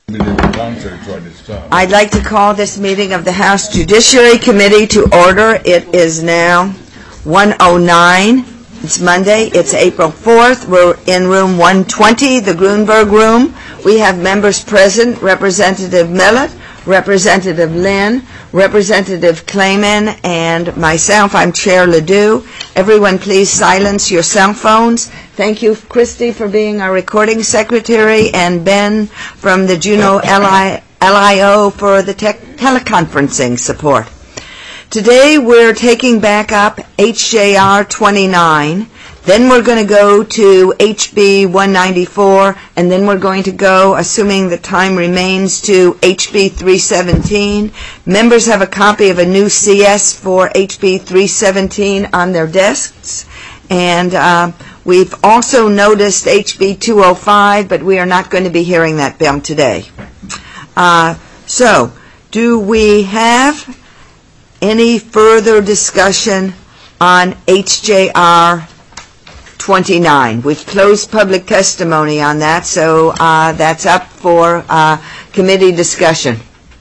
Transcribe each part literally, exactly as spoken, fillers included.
I'd like to call this meeting of the House Judiciary Committee to order. It is now one oh nine. It's Monday. It's April fourth. We're in room one twenty, the Grunberg room. We have members present, Representative Millett, Representative Lynn, Representative Clayman, and myself. I'm Chair Ledoux. Everyone, please silence your cell phones. Thank you, Christy, for being our recording secretary, and Ben from the Juneau L I O for the tech teleconferencing support. Today we're taking back up H J R twenty-nine. Then we're going to go to H B one ninety-four, and then we're going to go, assuming the time remains, to H B three seventeen. Members have a copy of a new C S for H B three seventeen on their desks, and uh, we've also noticed H B two oh five, but we are not going to be hearing that bill today. Uh, so, do we have any further discussion on H J R twenty-nine? We've closed public testimony on that, so uh, that's up for uh, committee discussion.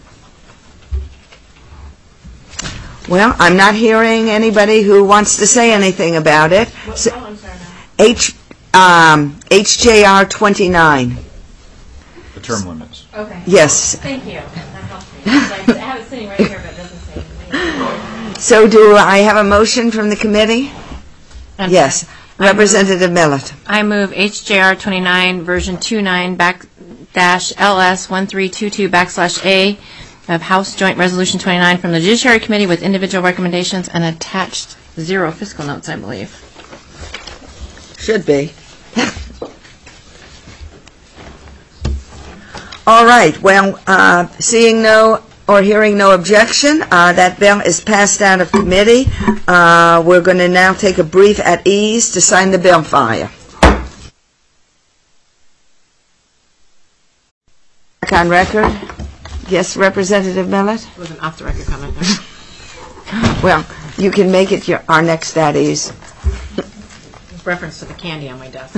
Well, I'm not hearing anybody who wants to say anything about it. So, oh, I'm sorry, no. H, um, H J R twenty-nine. The term limits. Okay. Yes. Thank you. That helps me. I have it sitting right here, but it doesn't say anything. So do I have a motion from the committee? I'm yes. sorry. Representative Millett. I move H J R twenty-nine version twenty-nine back dash L S one three two two backslash A of House Joint Resolution twenty-nine from the Judiciary Committee with individual recommendations and attached zero fiscal notes, I believe. Should be. All right. Well, uh, seeing no or hearing no objection, uh, that bill is passed out of committee. Uh, we're going to now take a brief at ease to sign the bill file. Back on record. Yes, Representative Millett? It was an off-the-record comment there. Well, you can make it your, our next at ease. Reference to the candy on my desk.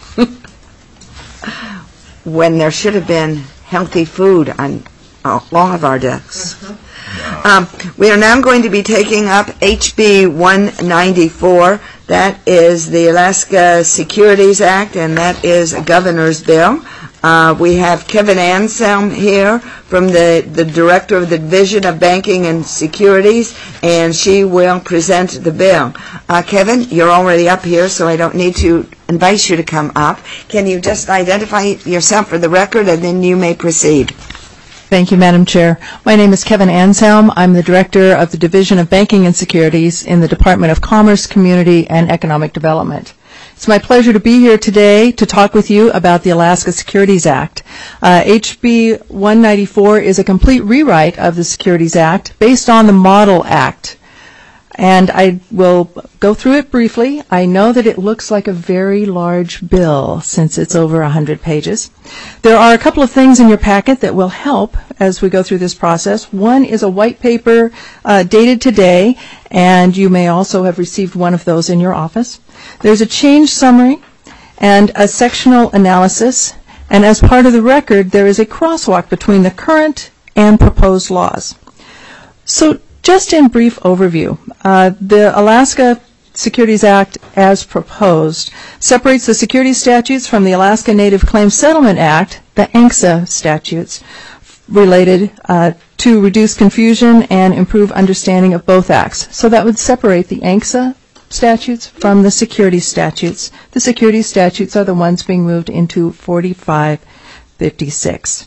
When there should have been healthy food on all of our desks. Mm-hmm. um, we are now going to be taking up H B one ninety-four. That is the Alaska Securities Act, and that is a governor's bill. Uh, we have Kevin Anselm here from the, the Director of the Division of Banking and Securities, and she will present the bill. Uh, Kevin, you're already up here, so I don't need to invite you to come up. Can you just identify yourself for the record, and then you may proceed. Thank you, Madam Chair. My name is Kevin Anselm. I'm the Director of the Division of Banking and Securities in the Department of Commerce, Community, and Economic Development. It's my pleasure to be here today to talk with you about the Alaska Securities Act. Uh, H B one ninety-four is a complete rewrite of the Securities Act based on the Model Act. And I will go through it briefly. I know that it looks like a very large bill since it's over one hundred pages. There are a couple of things in your packet that will help as we go through this process. One is a white paper uh, dated today, and you may also have received one of those in your office. There's a change summary and a sectional analysis, and as part of the record, there is a crosswalk between the current and proposed laws. So, just in brief overview, uh, the Alaska Securities Act, as proposed, separates the securities statutes from the Alaska Native Claims Settlement Act, the A N C S A statutes, related uh, to reduce confusion and improve understanding of both acts. So that would separate the A N C S A statutes from the securities statutes. The securities statutes are the ones being moved into forty-five fifty-six.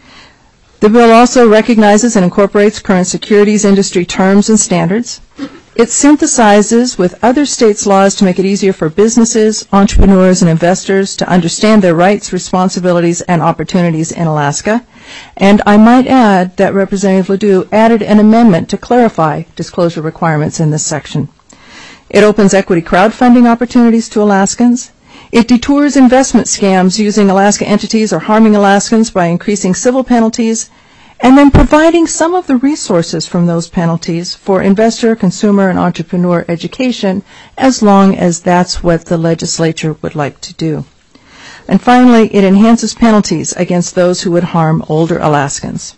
The bill also recognizes and incorporates current securities industry terms and standards. It synthesizes with other states' laws to make it easier for businesses, entrepreneurs, and investors to understand their rights, responsibilities, and opportunities in Alaska. And I might add that Representative Ledoux added an amendment to clarify disclosure requirements in this section. It opens equity crowdfunding opportunities to Alaskans. It detours investment scams using Alaska entities or harming Alaskans by increasing civil penalties and then providing some of the resources from those penalties for investor, consumer, and entrepreneur education as long as that's what the legislature would like to do. And finally, it enhances penalties against those who would harm older Alaskans.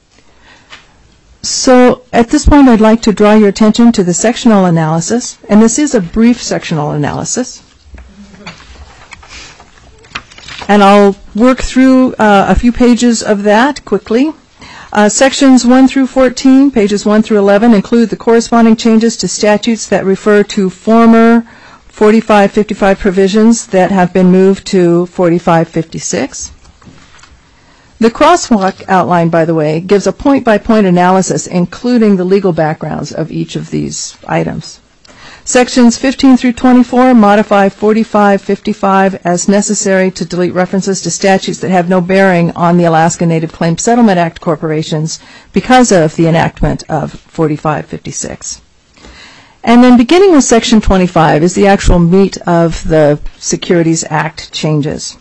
So at this point, I'd like to draw your attention to the sectional analysis, and this is a brief sectional analysis. And I'll work through uh, a few pages of that quickly. Uh, sections one through fourteen, pages one through eleven, include the corresponding changes to statutes that refer to former forty-five fifty-five provisions that have been moved to forty-five fifty-six. The crosswalk outline, by the way, gives a point-by-point analysis, including the legal backgrounds of each of these items. Sections fifteen through twenty-four modify forty-five fifty-five as necessary to delete references to statutes that have no bearing on the Alaska Native Claims Settlement Act corporations because of the enactment of forty-five fifty-six. And then beginning with Section twenty-five is the actual meat of the Securities Act changes.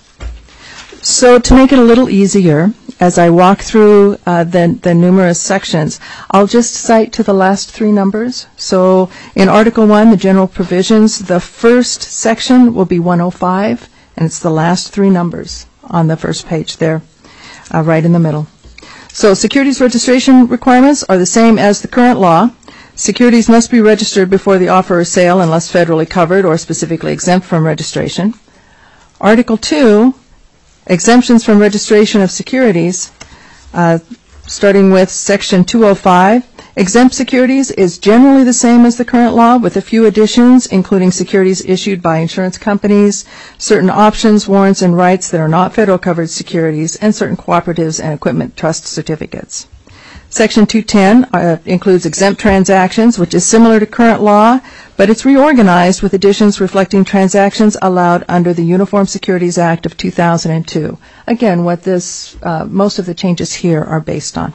So to make it a little easier, as I walk through uh, the, the numerous sections, I'll just cite to the last three numbers. So in Article one, the general provisions, the first section will be one oh five, and it's the last three numbers on the first page there, uh, right in the middle. So securities registration requirements are the same as the current law. Securities must be registered before the offer or sale unless federally covered or specifically exempt from registration. Article two, exemptions from registration of securities, uh, starting with Section two oh five. Exempt securities is generally the same as the current law with a few additions, including securities issued by insurance companies, certain options, warrants, and rights that are not federal covered securities, and certain cooperatives and equipment trust certificates. Section two ten uh, includes exempt transactions, which is similar to current law, but it's reorganized with additions reflecting transactions allowed under the Uniform Securities Act of two thousand two. Again, what this, uh, most of the changes here are based on.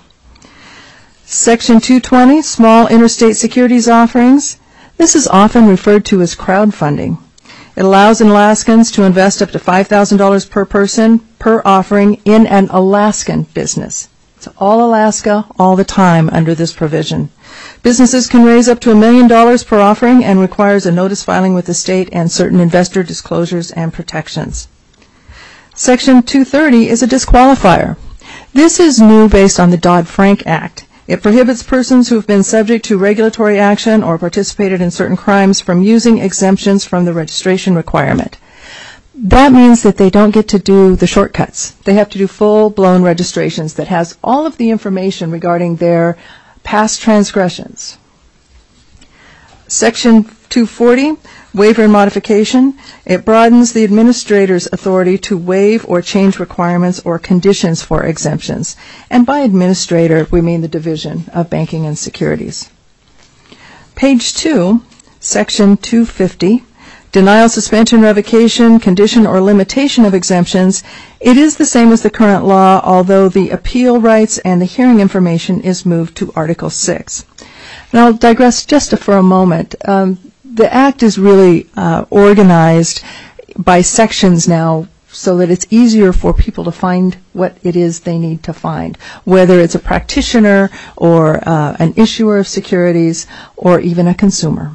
Section two twenty, small interstate securities offerings. This is often referred to as crowdfunding. It allows Alaskans to invest up to five thousand dollars per person per offering in an Alaskan business. It's all Alaska, all the time under this provision. Businesses can raise up to a million dollars per offering and requires a notice filing with the state and certain investor disclosures and protections. Section two thirty is a disqualifier. This is new based on the Dodd-Frank Act. It prohibits persons who have been subject to regulatory action or participated in certain crimes from using exemptions from the registration requirement. That means that they don't get to do the shortcuts. They have to do full-blown registrations that has all of the information regarding their past transgressions. Section two forty, waiver and modification. It broadens the administrator's authority to waive or change requirements or conditions for exemptions. And by administrator, we mean the Division of Banking and Securities. Page two, Section two fifty. Denial, suspension, revocation, condition, or limitation of exemptions. It is the same as the current law, although the appeal rights and the hearing information is moved to Article six. And I'll digress just for a moment. Um, the Act is really uh, organized by sections now so that it's easier for people to find what it is they need to find, whether it's a practitioner or uh, an issuer of securities or even a consumer.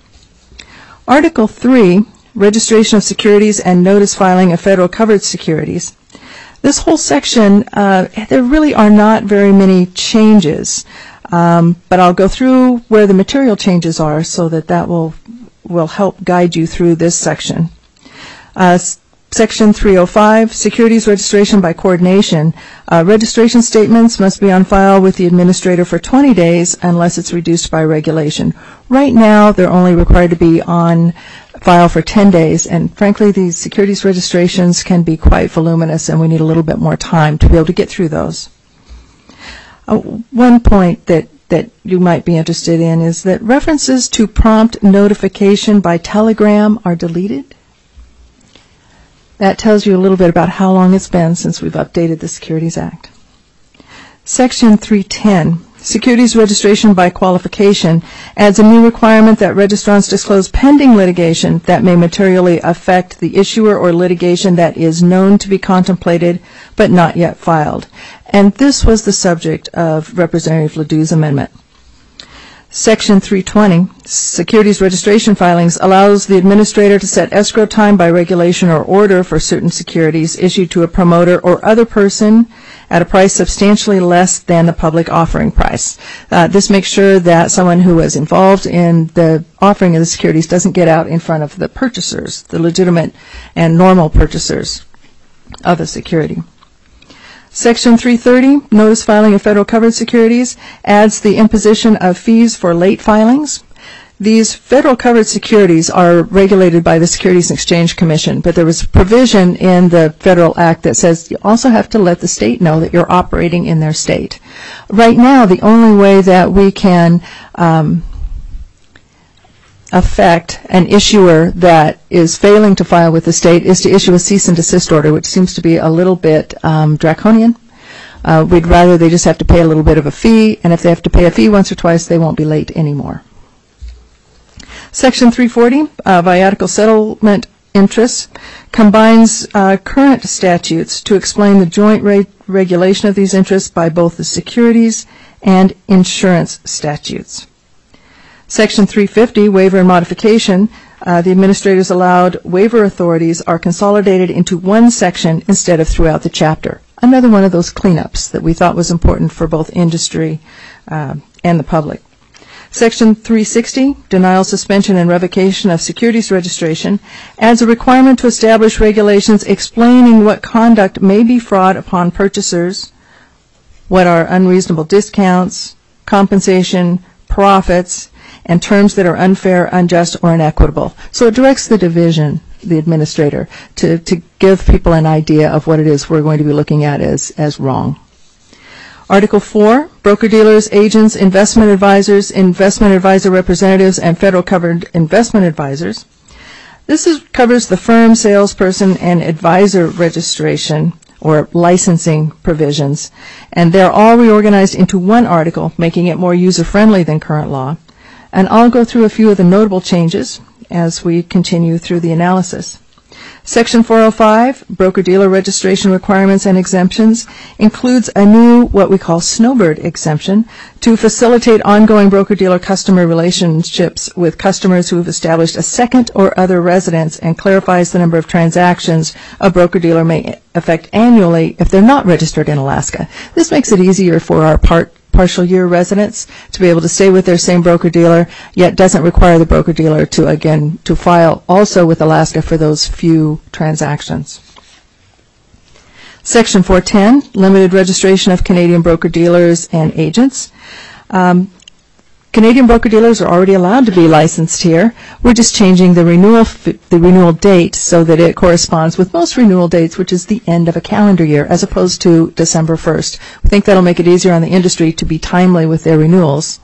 Article three, registration of securities and notice filing of federal covered securities. This whole section, uh, there really are not very many changes, um, but I'll go through where the material changes are so that that will, will help guide you through this section. Uh, Section three oh five, securities registration by coordination. Uh, registration statements must be on file with the administrator for twenty days unless it's reduced by regulation. Right now, they're only required to be on file for ten days, and frankly, these securities registrations can be quite voluminous, and we need a little bit more time to be able to get through those. Uh, one point that, that you might be interested in is that references to prompt notification by telegram are deleted. That tells you a little bit about how long it's been since we've updated the Securities Act. Section three ten, securities registration by qualification, adds a new requirement that registrants disclose pending litigation that may materially affect the issuer or litigation that is known to be contemplated but not yet filed. And this was the subject of Representative Ledoux's amendment. Section three twenty, securities registration filings, allows the administrator to set escrow time by regulation or order for certain securities issued to a promoter or other person at a price substantially less than the public offering price. Uh, this makes sure that someone who is involved in the offering of the securities doesn't get out in front of the purchasers, the legitimate and normal purchasers of a security. Section three thirty, notice filing of federal covered securities, adds the imposition of fees for late filings. These federal covered securities are regulated by the Securities and Exchange Commission, but there was a provision in the federal act that says you also have to let the state know that you're operating in their state. Right now, the only way that we can um, affect an issuer that is failing to file with the state is to issue a cease and desist order, which seems to be a little bit um, draconian. Uh, we'd rather they just have to pay a little bit of a fee, and if they have to pay a fee once or twice, they won't be late anymore. Section three forty, uh, viatical settlement interests, combines uh, current statutes to explain the joint re- regulation of these interests by both the securities and insurance statutes. Section three fifty, waiver and modification, uh, the administrators allowed waiver authorities are consolidated into one section instead of throughout the chapter. Another one of those cleanups that we thought was important for both industry uh, and the public. Section three sixty, denial, suspension, and revocation of securities registration, adds a requirement to establish regulations explaining what conduct may be fraud upon purchasers, what are unreasonable discounts, compensation, profits, and terms that are unfair, unjust, or inequitable. So it directs the division, the administrator, to, to give people an idea of what it is we're going to be looking at as, as wrong. Article four, broker-dealers, agents, investment advisors, investment advisor representatives, and federal covered investment advisors. This is, covers the firm, salesperson, and advisor registration or licensing provisions, and they're all reorganized into one article, making it more user-friendly than current law. And I'll go through a few of the notable changes as we continue through the analysis. Section four oh five, broker-dealer registration requirements and exemptions, includes a new, what we call snowbird exemption, to facilitate ongoing broker-dealer customer relationships with customers who have established a second or other residence, and clarifies the number of transactions a broker-dealer may effect annually if they're not registered in Alaska. This makes it easier for our part partial year residents to be able to stay with their same broker-dealer, yet doesn't require the broker-dealer to, again, to file also with Alaska for those few transactions. Section four ten, limited registration of Canadian broker-dealers and agents. Um, Canadian broker-dealers are already allowed to be licensed here. We're just changing the renewal f- the renewal date so that it corresponds with most renewal dates, which is the end of a calendar year, as opposed to December first. We think that'll make it easier on the industry to be timely with their renewals.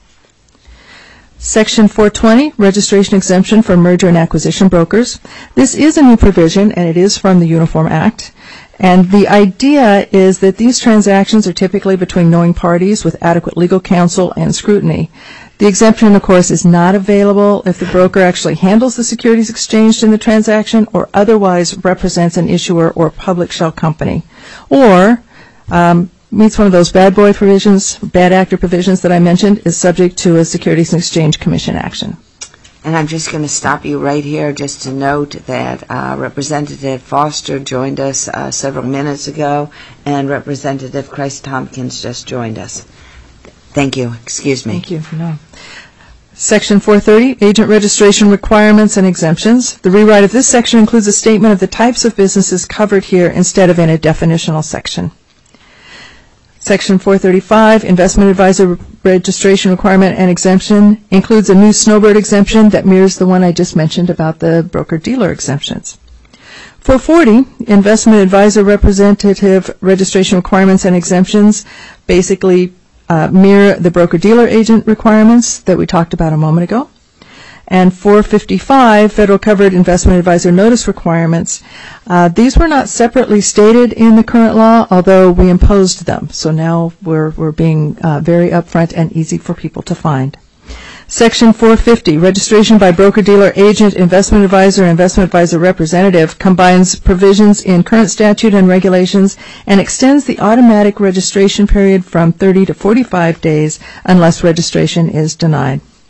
Section four twenty, registration exemption for merger and acquisition brokers. This is a new provision, and it is from the Uniform Act. And the idea is that these transactions are typically between knowing parties with adequate legal counsel and scrutiny. The exemption, of course, is not available if the broker actually handles the securities exchanged in the transaction or otherwise represents an issuer or public shell company, or um, meets one of those bad boy provisions, bad actor provisions that I mentioned, is subject to a Securities and Exchange Commission action. And I'm just going to stop you right here just to note that uh, Representative Foster joined us uh, several minutes ago, and Representative Christ Tompkins just joined us. Thank you. Excuse me. Thank you. No. Section four thirty, agent registration requirements and exemptions. The rewrite of this section includes a statement of the types of businesses covered here instead of in a definitional section. Section four thirty-five, investment advisor registration requirement and exemption, includes a new snowbird exemption that mirrors the one I just mentioned about the broker-dealer exemptions. four forty, investment advisor representative registration requirements and exemptions, basically uh, mirror the broker-dealer agent requirements that we talked about a moment ago. And four fifty-five, federal covered investment advisor notice requirements. Uh, these were not separately stated in the current law, although we imposed them. So now we're, we're being uh, very upfront and easy for people to find. Section four fifty, registration by broker-dealer agent, investment advisor, investment advisor representative, combines provisions in current statute and regulations and extends the automatic registration period from thirty to forty-five days unless registration is denied.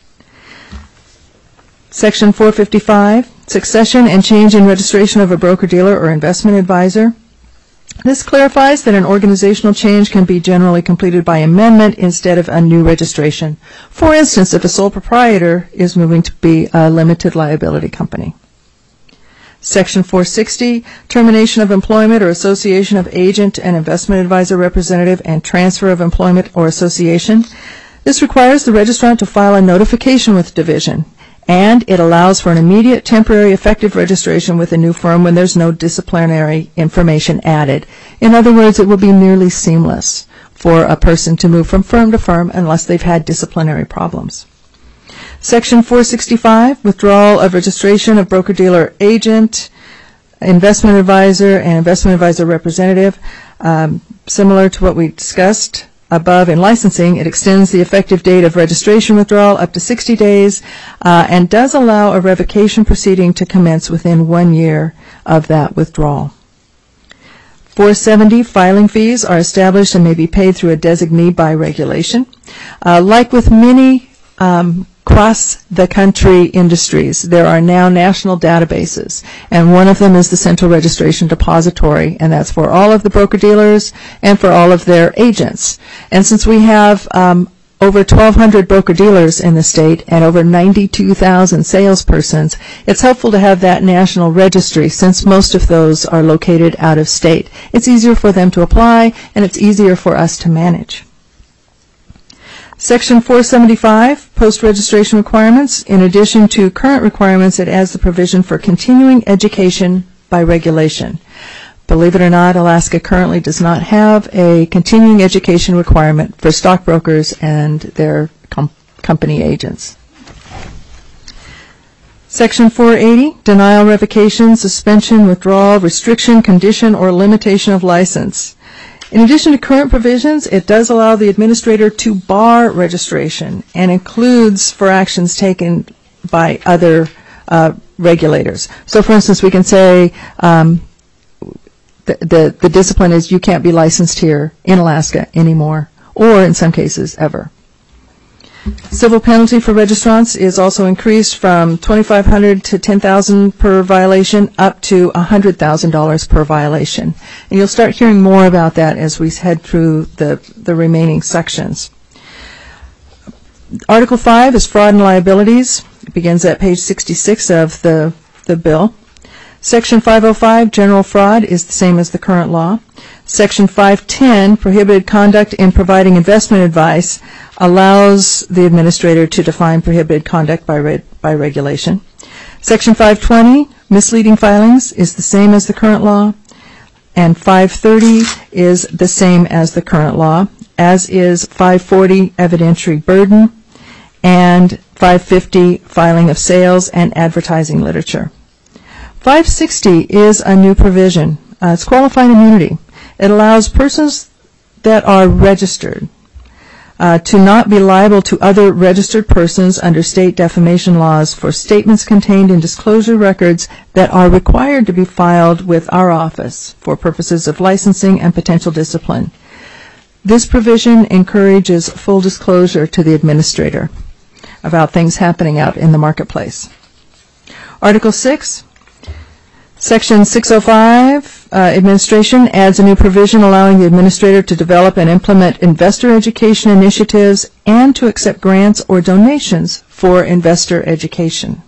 Section four fifty-five, succession and change in registration of a broker-dealer or investment advisor. This clarifies that an organizational change can be generally completed by amendment instead of a new registration. For instance, if a sole proprietor is moving to be a limited liability company. Section four sixty, termination of employment or association of agent and investment advisor representative and transfer of employment or association. This requires the registrant to file a notification with the division, and it allows for an immediate temporary effective registration with a new firm when there's no disciplinary information added. In other words, it will be nearly seamless for a person to move from firm to firm unless they've had disciplinary problems. Section four sixty-five, withdrawal of registration of broker-dealer agent, investment advisor, and investment advisor representative. Um, similar to what we discussed above in licensing, it extends the effective date of registration withdrawal up to sixty days uh, and does allow a revocation proceeding to commence within one year of that withdrawal. four seventy, filing fees are established and may be paid through a designee by regulation. Uh, like with many um, across-the-country industries, there are now national databases, and one of them is the Central Registration Depository, and that's for all of the broker-dealers and for all of their agents. And since we have um, over twelve hundred broker-dealers in the state and over ninety-two thousand salespersons, it's helpful to have that national registry since most of those are located out of state. It's easier for them to apply, and it's easier for us to manage. Section four seventy-five, post-registration requirements. In addition to current requirements, it adds the provision for continuing education by regulation. Believe it or not, Alaska currently does not have a continuing education requirement for stockbrokers and their com- company agents. Section four eighty, denial, revocation, suspension, withdrawal, restriction, condition, or limitation of license. In addition to current provisions, it does allow the administrator to bar registration and includes for actions taken by other uh, regulators. So, for instance, we can say um, the, the, the discipline is you can't be licensed here in Alaska anymore, or in some cases, ever. Civil penalty for registrants is also increased from twenty-five hundred dollars to ten thousand dollars per violation up to one hundred thousand dollars per violation. And you'll start hearing more about that as we head through the, the remaining sections. Article five is fraud and liabilities. It begins at page sixty-six of the, the bill. Section five oh five, general fraud, is the same as the current law. Section five ten, prohibited conduct in providing investment advice, allows the administrator to define prohibited conduct by, re- by regulation. Section five twenty, misleading filings, is the same as the current law. And five thirty is the same as the current law, as is five forty, evidentiary burden, and five fifty, filing of sales and advertising literature. five sixty is a new provision. Uh, it's qualified immunity. It allows persons that are registered uh, to not be liable to other registered persons under state defamation laws for statements contained in disclosure records that are required to be filed with our office for purposes of licensing and potential discipline. This provision encourages full disclosure to the administrator about things happening out in the marketplace. Article six. Section six oh five, uh, administration, adds a new provision allowing the administrator to develop and implement investor education initiatives and to accept grants or donations for investor education.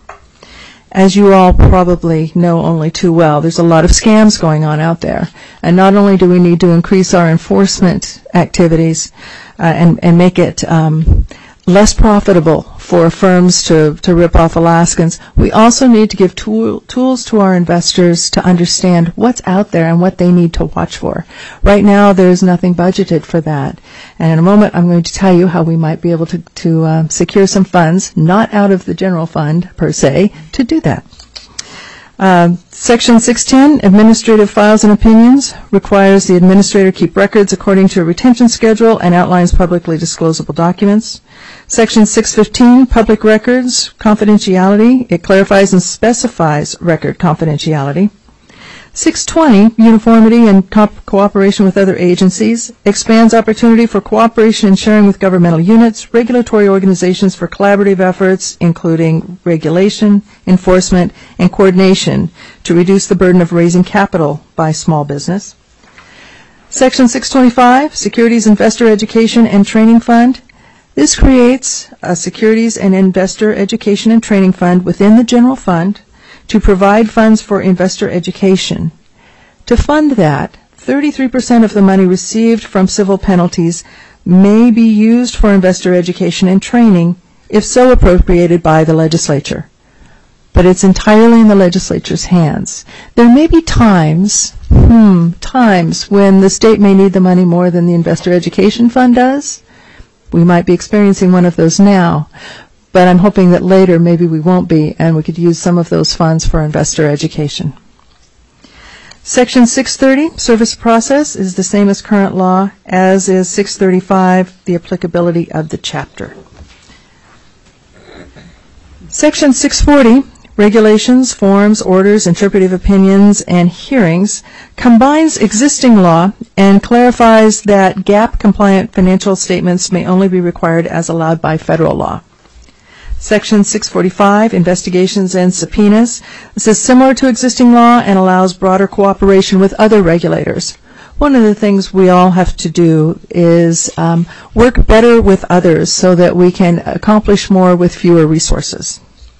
As you all probably know only too well, there's a lot of scams going on out there. And not only do we need to increase our enforcement activities uh, and, and make it um, less profitable for firms to, to rip off Alaskans, we also need to give tool, tools to our investors to understand what's out there and what they need to watch for. Right now, there's nothing budgeted for that. And in a moment, I'm going to tell you how we might be able to, to uh, secure some funds, not out of the general fund per se, to do that. Uh, Section six ten, administrative files and opinions, requires the administrator keep records according to a retention schedule and outlines publicly disclosable documents. Section six fifteen, public records, confidentiality. It clarifies and specifies record confidentiality. six twenty, uniformity and co- cooperation with other agencies, expands opportunity for cooperation and sharing with governmental units, regulatory organizations for collaborative efforts, including regulation, enforcement, and coordination to reduce the burden of raising capital by small business. Section six twenty-five, Securities Investor Education and Training Fund. This creates a Securities and Investor Education and Training Fund within the general fund to provide funds for investor education. To fund that, thirty-three percent of the money received from civil penalties may be used for investor education and training if so appropriated by the legislature. But it's entirely in the legislature's hands. There may be times, hmm, times when the state may need the money more than the investor education fund does. We might be experiencing one of those now. But I'm hoping that later maybe we won't be, and we could use some of those funds for investor education. Section six thirty, service process, is the same as current law, as is six thirty-five, the applicability of the chapter. Section six forty, regulations, forms, orders, interpretive opinions, and hearings, combines existing law and clarifies that GAAP-compliant financial statements may only be required as allowed by federal law. Section six forty-five, investigations and subpoenas. This is similar to existing law and allows broader cooperation with other regulators. One of the things we all have to do is um, work better with others so that we can accomplish more with fewer resources.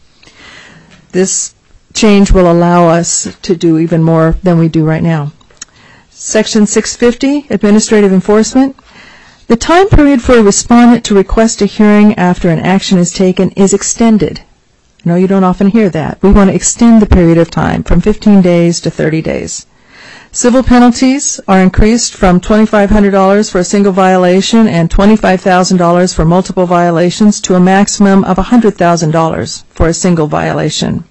This change will allow us to do even more than we do right now. Section six fifty, administrative enforcement. The time period for a respondent to request a hearing after an action is taken is extended. No, you don't often hear that. We want to extend the period of time from fifteen days to thirty days. Civil penalties are increased from twenty-five hundred dollars for a single violation and twenty-five thousand dollars for multiple violations to a maximum of one hundred thousand dollars for a single violation,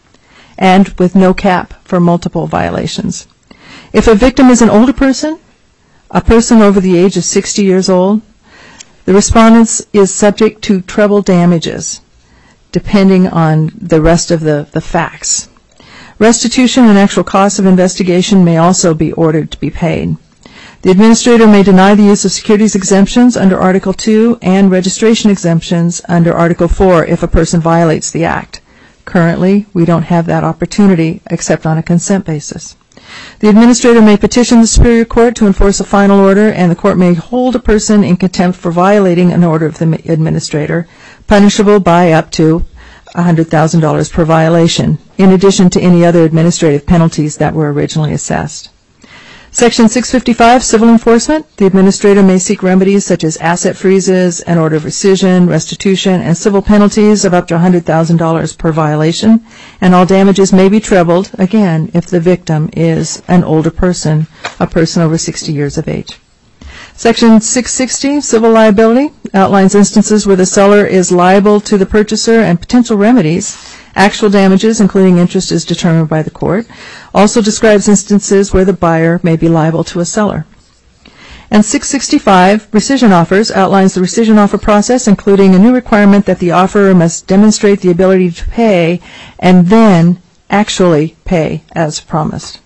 and with no cap for multiple violations. If a victim is an older person, a person over the age of sixty years old, the respondent is subject to treble damages, depending on the rest of the, the facts. Restitution and actual costs of investigation may also be ordered to be paid. The administrator may deny the use of securities exemptions under Article two and registration exemptions under Article four if a person violates the Act. Currently, we don't have that opportunity except on a consent basis. The administrator may petition the Superior Court to enforce a final order, and the court may hold a person in contempt for violating an order of the administrator, punishable by up to one hundred thousand dollars per violation, in addition to any other administrative penalties that were originally assessed. Section six fifty-five, civil enforcement. The administrator may seek remedies such as asset freezes, an order of rescission, restitution, and civil penalties of up to one hundred thousand dollars per violation, and all damages may be trebled, again, if the victim is an older person, a person over sixty years of age. Section six sixty, civil liability, outlines instances where the seller is liable to the purchaser and potential remedies. Actual damages, including interest, is determined by the court. Also describes instances where the buyer may be liable to a seller. And six sixty-five, rescission offers, outlines the rescission offer process, including a new requirement that the offeror must demonstrate the ability to pay and then actually pay as promised.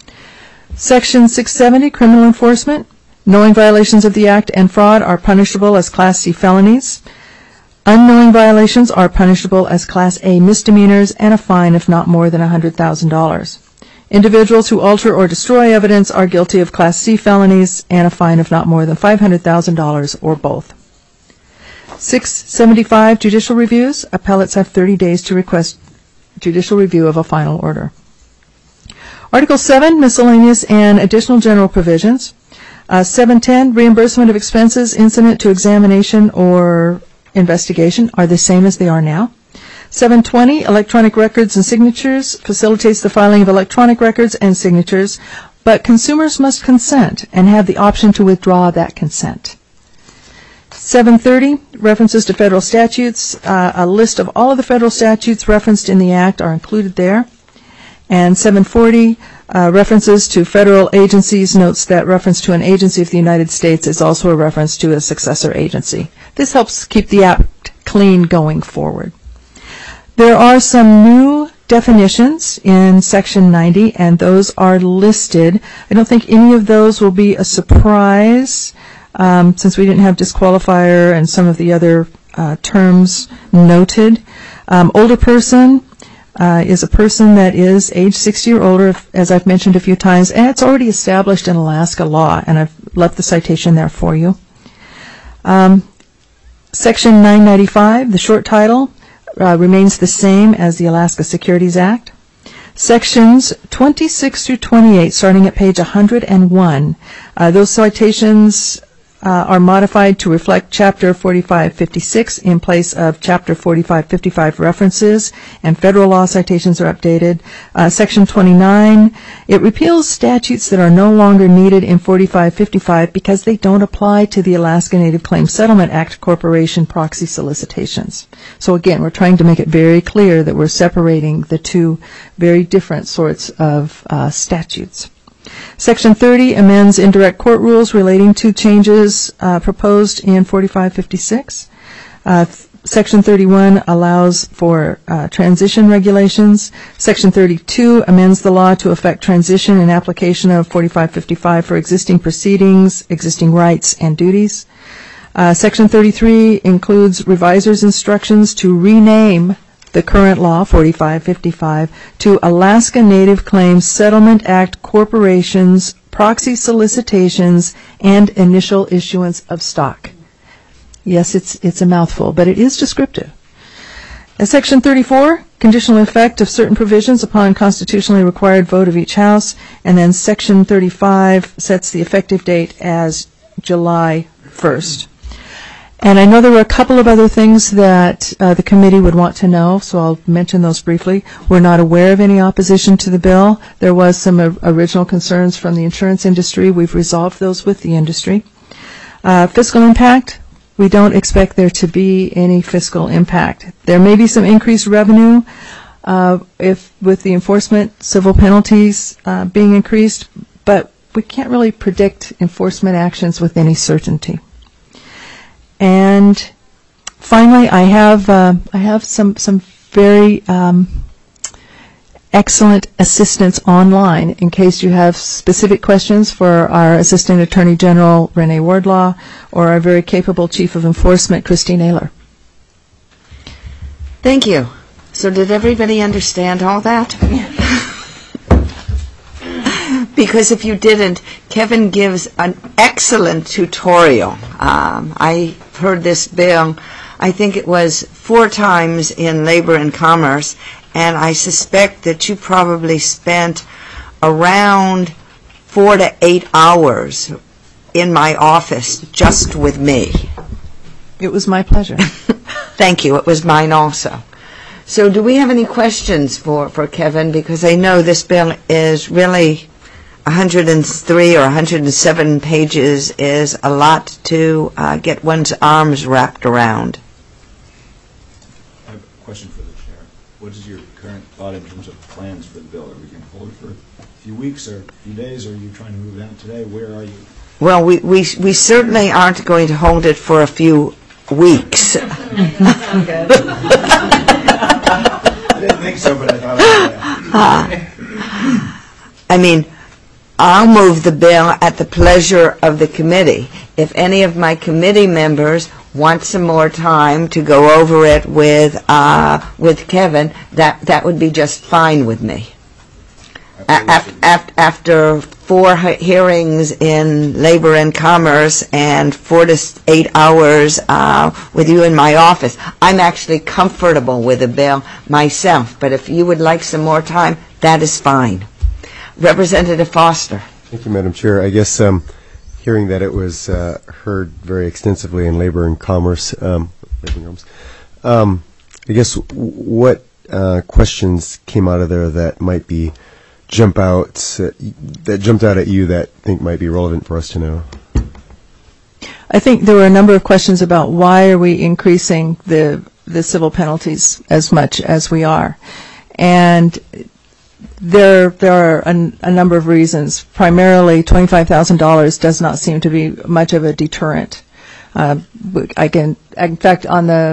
Section six seventy, criminal enforcement. Knowing violations of the Act and fraud are punishable as Class C felonies. Unknowing violations are punishable as Class A misdemeanors and a fine of not more than one hundred thousand dollars. Individuals who alter or destroy evidence are guilty of Class C felonies and a fine of not more than five hundred thousand dollars or both. six seventy-five, judicial reviews. Appellates have thirty days to request judicial review of a final order. Article seven, miscellaneous and additional general provisions. Uh, seven ten, reimbursement of expenses incident to examination or investigation are the same as they are now. seven twenty, electronic records and signatures, facilitates the filing of electronic records and signatures, but consumers must consent and have the option to withdraw that consent. seven thirty, references to federal statutes. Uh, a list of all of the federal statutes referenced in the Act are included there. And seven forty, uh, references to federal agencies, notes that reference to an agency of the United States is also a reference to a successor agency. This helps keep the Act clean going forward. There are some new definitions in Section ninety, and those are listed. I don't think any of those will be a surprise, um, since we didn't have disqualifier and some of the other uh, terms noted. Um, older person uh, is a person that is age sixty or older, as I've mentioned a few times, and it's already established in Alaska law, and I've left the citation there for you. Um, Section nine ninety-five, the short title, uh, remains the same as the Alaska Securities Act. Sections twenty-six through twenty-eight, starting at page one hundred one, uh, those citations uh, are modified to reflect Chapter forty-five fifty-six in place of Chapter forty-five fifty-five references, and federal law citations are updated. Uh, Section twenty-nine, it repeals statutes that are no longer needed in forty-five fifty-five because they don't apply to the Alaska Native Claims Settlement Act Corporation proxy solicitations. So again, we're trying to make it very clear that we're separating the two very different sorts of uh, statutes. Section thirty amends indirect court rules relating to changes uh, proposed in forty-five fifty-six. Uh, Section thirty-one allows for uh, transition regulations. Section thirty-two amends the law to effect transition and application of forty-five fifty-five for existing proceedings, existing rights, and duties. Uh, Section thirty-three includes revisers' instructions to rename the current law, forty-five fifty-five, to Alaska Native Claims Settlement Act Corporations, Proxy Solicitations, and Initial Issuance of Stock. Yes, it's it's a mouthful, but it is descriptive. And Section thirty-four, conditional effect of certain provisions upon constitutionally required vote of each House, and then Section thirty-five sets the effective date as July first. And I know there were a couple of other things that uh, the committee would want to know, so I'll mention those briefly. We're not aware of any opposition to the bill. There was some uh, original concerns from the insurance industry. We've resolved those with the industry. Uh, fiscal impact, we don't expect there to be any fiscal impact. There may be some increased revenue uh, if with the enforcement civil penalties uh, being increased, but we can't really predict enforcement actions with any certainty. And finally, I have uh, I have some some very um, excellent assistance online in case you have specific questions for our Assistant Attorney General Renee Wardlaw or our very capable Chief of Enforcement Christine Ayler. Thank you. So did everybody understand all that? Because if you didn't, Kevin gives an excellent tutorial. Um, I heard this bill, I think it was four times in Labor and Commerce, and I suspect that you probably spent around four to eight hours in my office just with me. It was my pleasure. Thank you. It was mine also. So do we have any questions for, for Kevin? Because I know this bill is really one hundred three or one hundred seven pages is a lot to uh, get one's arms wrapped around. I have a question for the chair. What is your current thought in terms of plans for the bill? Are we going to hold it for a few weeks or a few days, or are you trying to move it out today? Where are you? Well, we, we, we certainly aren't going to hold it for a few weeks. I didn't think so, but I thought I would. uh, I mean, I'll move the bill at the pleasure of the committee. If any of my committee members want some more time to go over it with uh, with Kevin, that that would be just fine with me. After, after four hearings in Labor and Commerce and four to eight hours uh, with you in my office, I'm actually comfortable with the bill myself. But if you would like some more time, that is fine. Representative Foster. Thank you, Madam Chair. I guess um, hearing that it was uh, heard very extensively in Labor and Commerce, um, um, I guess w- what uh, questions came out of there that might be jump out uh, that jumped out at you that I think might be relevant for us to know? I think there were a number of questions about why are we increasing the the civil penalties as much as we are, and There, there are a, a number of reasons. Primarily, twenty-five thousand dollars does not seem to be much of a deterrent. Uh, I can, in fact, on the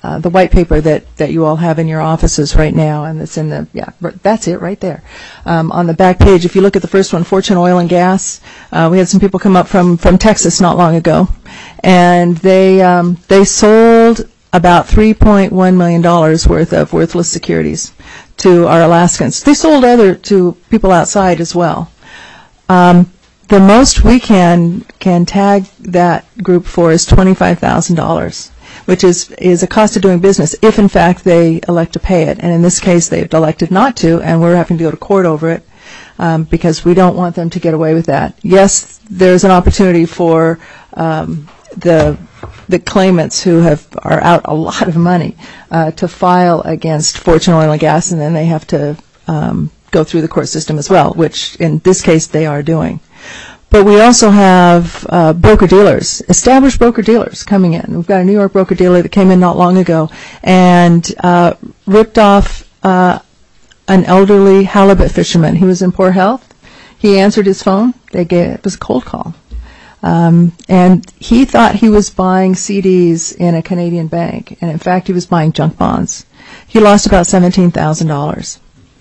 uh, the white paper that, that you all have in your offices right now, and it's in the, yeah, that's it right there. Um, on the back page, if you look at the first one, Fortune Oil and Gas, uh, we had some people come up from, from Texas not long ago, and they, um, they sold about three point one million dollars worth of worthless securities to our Alaskans. They sold other to people outside as well. Um, the most we can can tag that group for is twenty-five thousand dollars, which is, is a cost of doing business if, in fact, they elect to pay it. And in this case, they've elected not to, and we're having to go to court over it um, because we don't want them to get away with that. Yes, there's an opportunity for um, the the claimants who have are out a lot of money uh, to file against Fortune Oil and Gas, and then they have to um, go through the court system as well, which in this case they are doing. But we also have uh, broker-dealers, established broker-dealers coming in. We've got a New York broker-dealer that came in not long ago and uh, ripped off uh, an elderly halibut fisherman. He was in poor health. He answered his phone. They gave, it was a cold call. Um, and he thought he was buying C Ds in a Canadian bank, and in fact he was buying junk bonds. He lost about seventeen thousand dollars.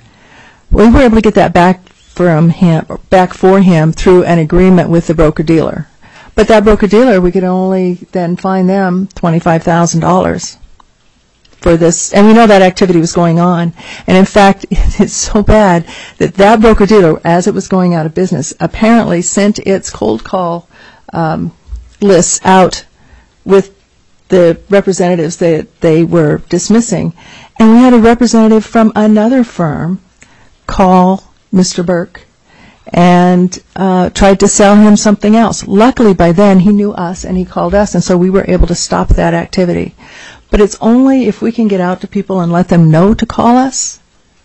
We were able to get that back from him, back for him through an agreement with the broker-dealer. But that broker-dealer, we could only then fine them twenty-five thousand dollars for this. And we know that activity was going on. And in fact, it's so bad that that broker-dealer, as it was going out of business, apparently sent its cold call um, lists out with the representatives that they were dismissing. And we had a representative from another firm call Mister Burke and uh, tried to sell him something else. Luckily, by then, he knew us and he called us, and so we were able to stop that activity. But it's only if we can get out to people and let them know to call us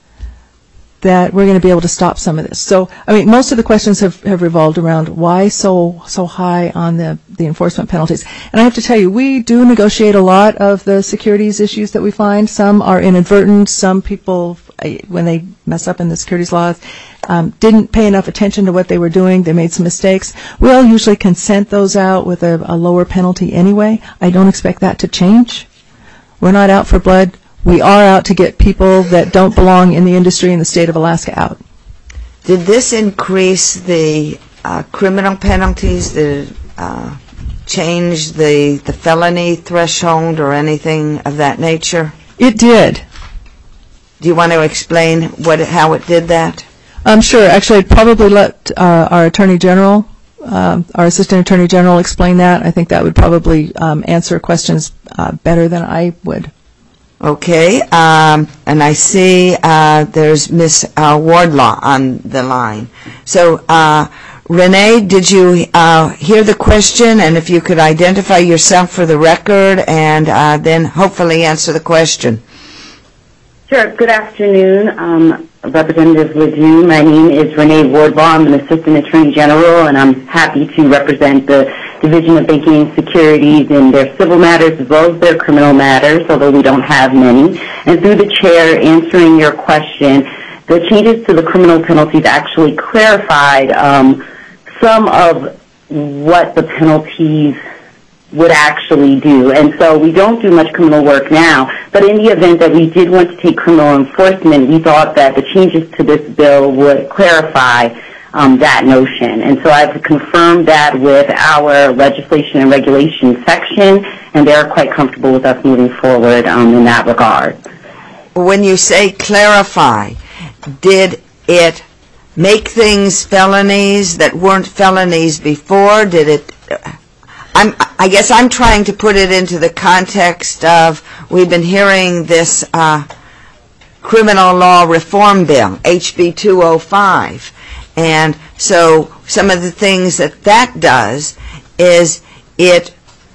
that we're going to be able to stop some of this. So, I mean, most of the questions have, have revolved around why so so high on the, the enforcement penalties. And I have to tell you, we do negotiate a lot of the securities issues that we find. Some are inadvertent. Some people, when they mess up in the securities laws, um, didn't pay enough attention to what they were doing. They made some mistakes. We'll usually consent those out with a, a lower penalty anyway. I don't expect that to change. We're not out for blood. We are out to get people that don't belong in the industry in the state of Alaska out. Did this increase the uh, criminal penalties? Did it uh, change the, the felony threshold or anything of that nature? It did. Do you want to explain what how it did that? Um, sure. Actually, I'd probably let uh, our Attorney General, um, our Assistant Attorney General, explain that. I think that would probably um, answer questions uh, better than I would. Okay, um, and I see uh, there's Miss Uh, Wardlaw on the line. So, uh, Renee, did you uh, hear the question? And if you could identify yourself for the record and uh, then hopefully answer the question. Sure. Good afternoon, um, Representative Lejeune. My name is Renee Wardlaw. I'm an Assistant Attorney General, and I'm happy to represent the Division of Banking and Securities in their civil matters as well as their criminal matters, although we don't have many. And through the chair, answering your question, the changes to the criminal penalties actually clarified um, some of what the penalties would actually do. And so we don't do much criminal work now, but in the event that we did want to take criminal enforcement, we thought that the changes to this bill would clarify um, that notion. And so I've confirmed that with our legislation and regulation section, and they're quite comfortable with us moving forward um, in that regard. When you say clarify, did it make things felonies that weren't felonies before? Did it... I'm, I guess I'm trying to put it into the context of, we've been hearing this uh, criminal law reform bill, H B two oh five. And so some of the things that that does is it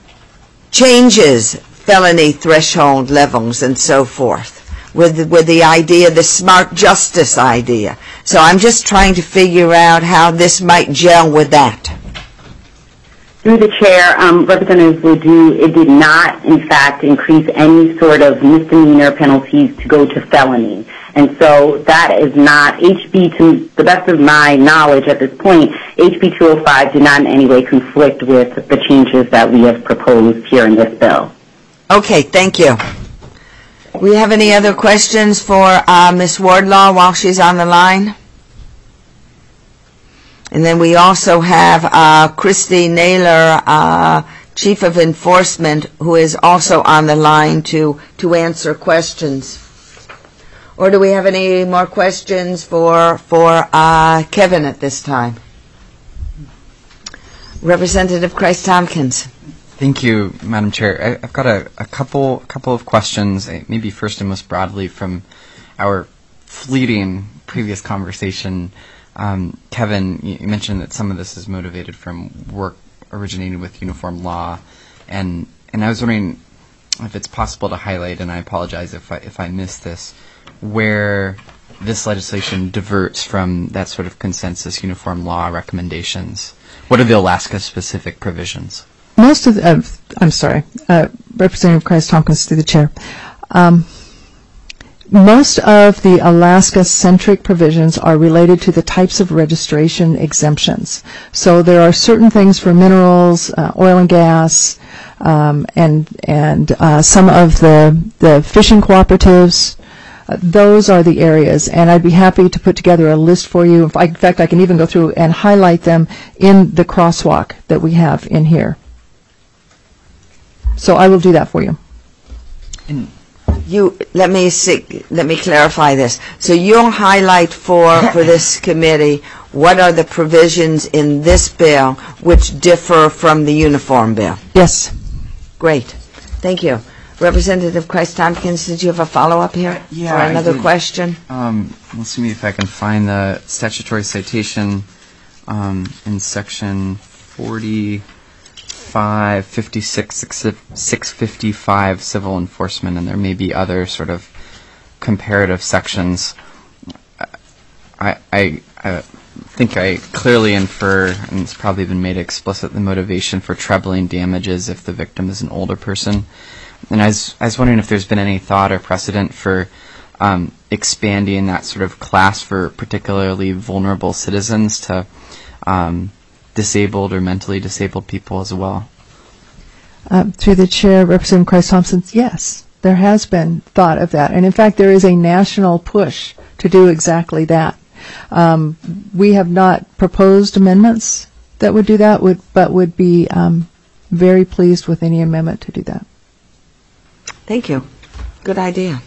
changes felony threshold levels and so forth with the, with the idea, the smart justice idea. So I'm just trying to figure out how this might gel with that. Through the chair, um, Representative Ledoux, it did not, in fact, increase any sort of misdemeanor penalties to go to felony. And so that is not, H B, to the best of my knowledge at this point, H B two oh five did not in any way conflict with the changes that we have proposed here in this bill. Okay, thank you. We have any other questions for uh, Miz Wardlaw while she's on the line? And then we also have uh, Christy Naylor, uh, Chief of Enforcement, who is also on the line to, to answer questions. Or do we have any more questions for, for uh, Kevin at this time? Representative Christ Tompkins. Thank you, Madam Chair. I, I've got a, a couple couple of questions, uh, maybe first and most broadly from our fleeting previous conversation. Um, Kevin, you, you mentioned that some of this is motivated from work originating with uniform law, and and I was wondering if it's possible to highlight, and I apologize if I, if I missed this, where this legislation diverts from that sort of consensus uniform law recommendations. What are the Alaska-specific provisions? Most of the, uh, I'm sorry, uh, Representative Christ Tompkins through the chair. Um, most of the Alaska-centric provisions are related to the types of registration exemptions. So there are certain things for minerals, uh, oil and gas, um, and and uh, some of the the fishing cooperatives. Uh, those are the areas, and I'd be happy to put together a list for you. In fact, I can even go through and highlight them in the crosswalk that we have in here. So I will do that for you. You let me see, let me clarify this. So you'll highlight for for this committee what are the provisions in this bill which differ from the uniform bill. Yes. Great. Thank you. Representative Christ Tompkins, did you have a follow-up here? Yeah, for another I did. question? Um, let's see if I can find the statutory citation um, in section forty-five fifty-six six fifty-five civil enforcement, and there may be other sort of comparative sections. I, I, I think I clearly infer, and it's probably been made explicit, the motivation for trebling damages if the victim is an older person. And I was, I was wondering if there's been any thought or precedent for um, expanding that sort of class for particularly vulnerable citizens to um, disabled or mentally disabled people as well. Uh, through the chair, Representative Christ Thompson, yes, there has been thought of that. And in fact, there is a national push to do exactly that. Um, we have not proposed amendments that would do that, would, but would be um, very pleased with any amendment to do that. Thank you. Good idea.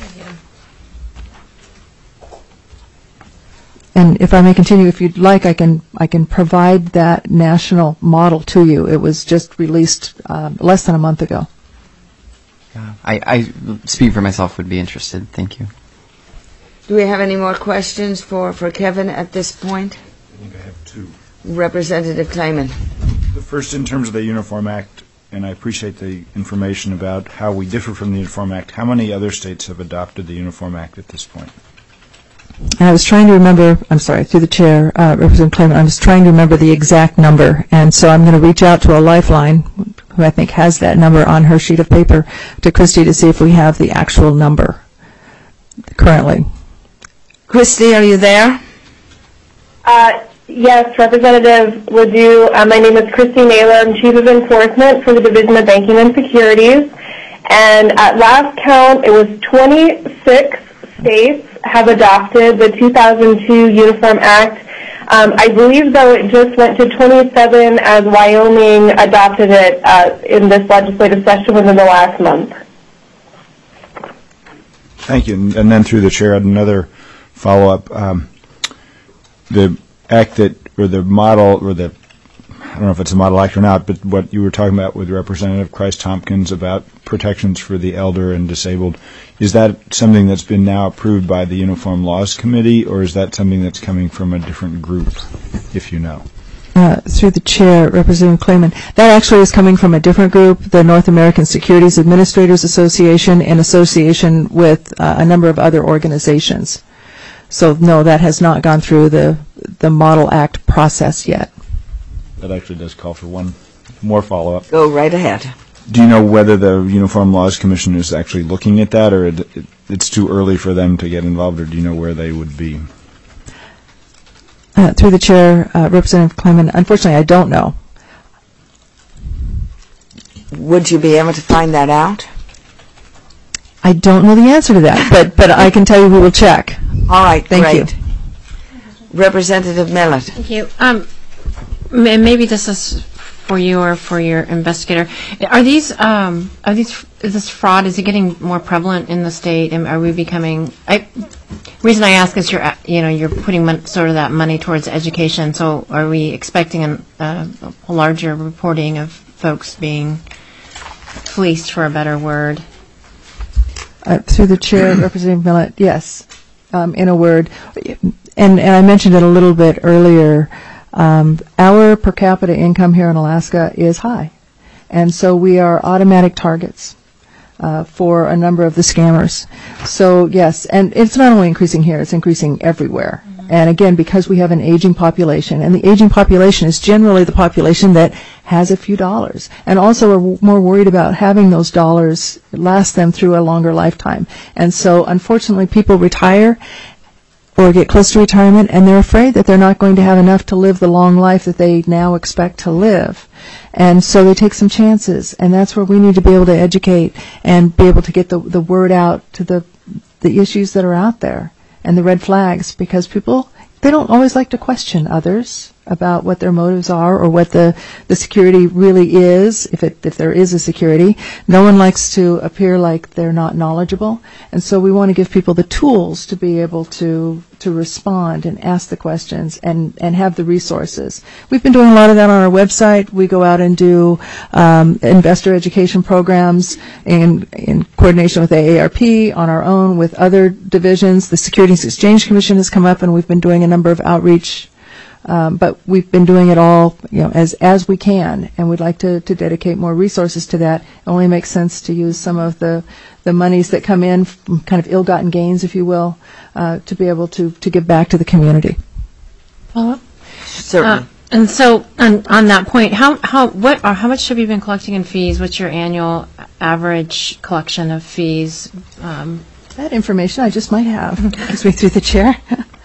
And if I may continue, if you'd like, I can I can provide that national model to you. It was just released um, less than a month ago. Yeah, I, I, speaking for myself, would be interested. Thank you. Do we have any more questions for, for Kevin at this point? I think I have two. Representative Clayman. The first, in terms of the Uniform Act, and I appreciate the information about how we differ from the Uniform Act. How many other states have adopted the Uniform Act at this point? And I was trying to remember, I'm sorry, through the chair, uh, Representative Clayman, I was trying to remember the exact number, and so I'm going to reach out to a lifeline, who I think has that number on her sheet of paper, to Christy to see if we have the actual number currently. Christy, are you there? Uh, yes, Representative Ledoux. Uh, my name is Christy Naylor. I'm Chief of Enforcement for the Division of Banking and Securities. And at last count, it was twenty-six states have adopted the two thousand two Uniform Act. Um, I believe, though, it just went to twenty-seven as Wyoming adopted it uh, in this legislative session within the last month. Thank you. And, and then through the chair, another follow-up. Um, the act that, or the model, or the, I don't know if it's a model act or not, but what you were talking about with Representative Christ Tompkins about protections for the elder and disabled, is that something that's been now approved by the Uniform Laws Committee, or is that something that's coming from a different group, if you know? Uh, through the chair, Representative Clayman, that actually is coming from a different group, the North American Securities Administrators Association, in association with uh, a number of other organizations. So, no, that has not gone through the the Model Act process yet. That actually does call for one more follow-up. Go right ahead. Do you know whether the Uniform Laws Commission is actually looking at that, or it, it, it's too early for them to get involved, or do you know where they would be? Uh, through the chair, uh, Representative Clayman, unfortunately, I don't know. Would you be able to find that out? I don't know the answer to that, but, but I can tell you we will check. All right, Thank great. you. Representative Millet. Thank you. Um, ma- maybe this is for you or for your investigator. Are these, um, are these, is this fraud, is it getting more prevalent in the state? And are we becoming, I, reason I ask is you're, uh, you know, you're putting mon- sort of that money towards education, so are we expecting an, uh, a larger reporting of folks being fleeced, for a better word? Uh, through the chair, Representative Millet, yes, um, in a word. And, and I mentioned it a little bit earlier. Um, our per capita income here in Alaska is high. And so we are automatic targets uh, for a number of the scammers. So, yes, and it's not only increasing here, it's increasing everywhere. And again, because we have an aging population, and the aging population is generally the population that has a few dollars, and also are w- more worried about having those dollars last them through a longer lifetime. And so, unfortunately, people retire or get close to retirement, and they're afraid that they're not going to have enough to live the long life that they now expect to live. And so they take some chances, and that's where we need to be able to educate and be able to get the, the word out to the the issues that are out there and the red flags, because people, they don't always like to question others about what their motives are or what the, the security really is, if it if there is a security. No one likes to appear like they're not knowledgeable, and so we want to give people the tools to be able to to respond and ask the questions and, and have the resources. We've been doing a lot of that on our website. We go out and do um, investor education programs in, in coordination with A A R P, on our own with other divisions. The Securities Exchange Commission has come up, and we've been doing a number of outreach. Um, but we've been doing it all, you know, as as we can, and we'd like to, to dedicate more resources to that. It only makes sense to use some of the, the monies that come in, from kind of ill-gotten gains, if you will, uh, to be able to, to give back to the community. Follow up? Certainly. Uh, and so, on, on that point, how how what are how much have you been collecting in fees? What's your annual average collection of fees? Um, that information I just might have. As we through the chair.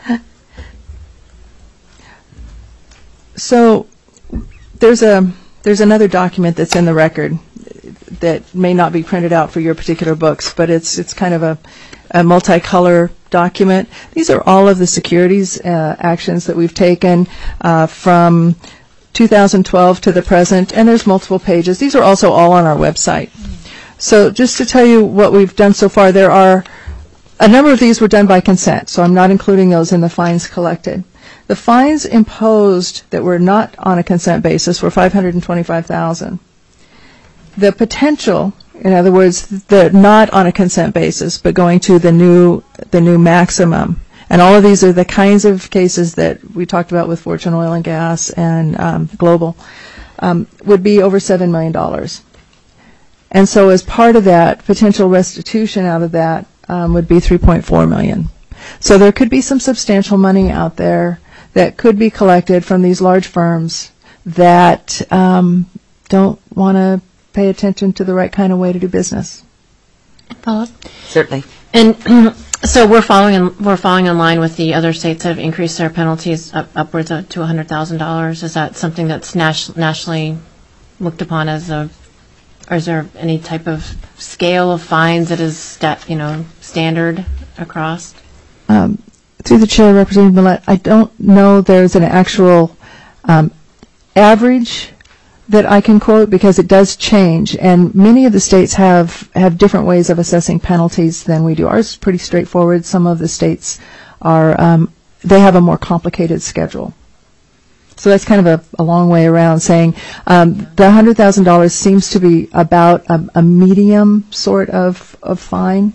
So there's a there's another document that's in the record that may not be printed out for your particular books, but it's it's kind of a, a multicolor document. These are all of the securities uh, actions that we've taken uh, from two thousand twelve to the present, and there's multiple pages. These are also all on our website. So just to tell you what we've done so far, there are a number of these were done by consent, so I'm not including those in the fines collected. The fines imposed that were not on a consent basis were five hundred twenty-five thousand dollars. The potential, in other words, the not on a consent basis, but going to the new the new maximum, and all of these are the kinds of cases that we talked about with Fortune Oil and Gas and um, Global, um, would be over seven million dollars. And so as part of that, potential restitution out of that um, would be three point four million dollars. So there could be some substantial money out there that could be collected from these large firms that um, don't want to pay attention to the right kind of way to do business. Follow up? Certainly. And so we're following in, we're following in line with the other states that have increased their penalties up, upwards of to one hundred thousand dollars. Is that something that's nas- nationally looked upon as a, or is there any type of scale of fines that is stat, you know, standard across? Um, through the chair, Representative Millet, I don't know there's an actual um, average that I can quote, because it does change, and many of the states have, have different ways of assessing penalties than we do. Ours is pretty straightforward. Some of the states are, um, they have a more complicated schedule. So that's kind of a, a long way around saying um, the one hundred thousand dollars seems to be about a, a medium sort of, of fine.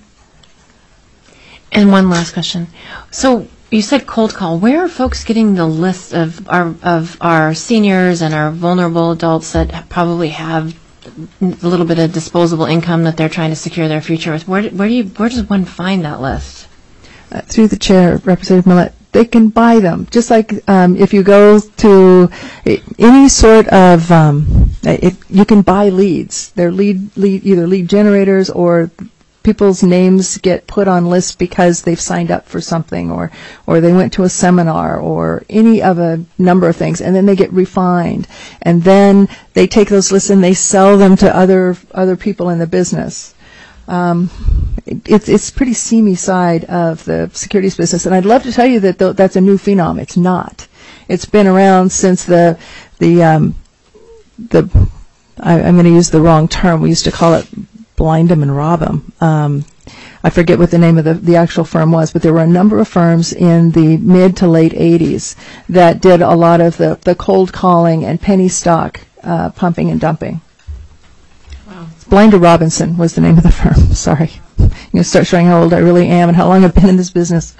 And one last question. So you said cold call. Where are folks getting the list of our of our seniors and our vulnerable adults that probably have a little bit of disposable income that they're trying to secure their future with? Where where do you where does one find that list? Uh, through the chair, Representative Millet, they can buy them. Just like um, if you go to any sort of, um, it, you can buy leads. They're lead, lead either lead generators, or people's names get put on lists because they've signed up for something, or or they went to a seminar, or any of a number of things, and then they get refined, and then they take those lists and they sell them to other other people in the business. um, it, it's it's pretty seamy side of the securities business. And I'd love to tell you that th- that's a new phenom. It's not. It's been around since the the um, the I, I'm going to use the wrong term. We used to call it blind 'em and rob 'em. Um, I forget what the name of the, the actual firm was, but there were a number of firms in the mid to late eighties that did a lot of the, the cold calling and penny stock uh, pumping and dumping. Wow. Blinder Robinson was the name of the firm. Sorry. I'm going to start showing how old I really am and how long I've been in this business.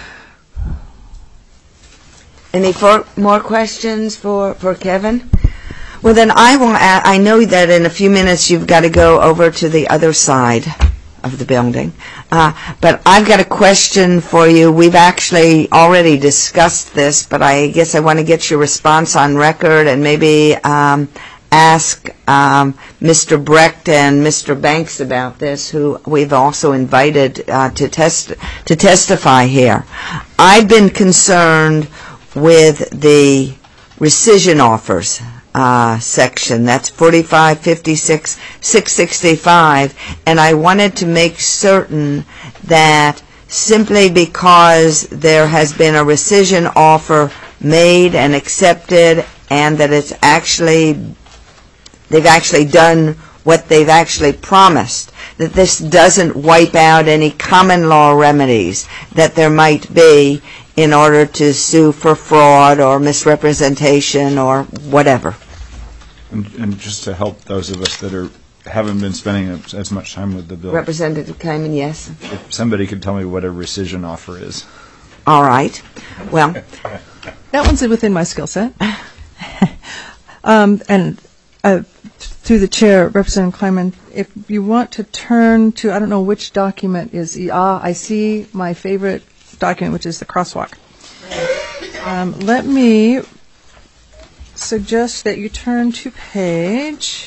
Any for, more questions for, for Kevin? Well, then I will. Add, I know that in a few minutes you've got to go over to the other side of the building. Uh, but I've got a question for you. We've actually already discussed this, but I guess I want to get your response on record and maybe um, ask um, Mister Brecht and Mister Banks about this, who we've also invited uh, to test to testify here. I've been concerned with the rescission offers uh, section. That's forty-five fifty-six six sixty-five, and I wanted to make certain that simply because there has been a rescission offer made and accepted, and that it's actually they've actually done what they've actually promised, that this doesn't wipe out any common law remedies that there might be in order to sue for fraud or misrepresentation or whatever. And, and just to help those of us that are haven't been spending as, as much time with the bill, Representative Kleiman, yes. if somebody could tell me what a rescission offer is. All right. Well, That one's within my skill set. um, and uh, through the chair, Representative Kleiman, if you want to turn to, I don't know which document is, ah, I see my favorite document, which is the crosswalk. Um, let me suggest that you turn to page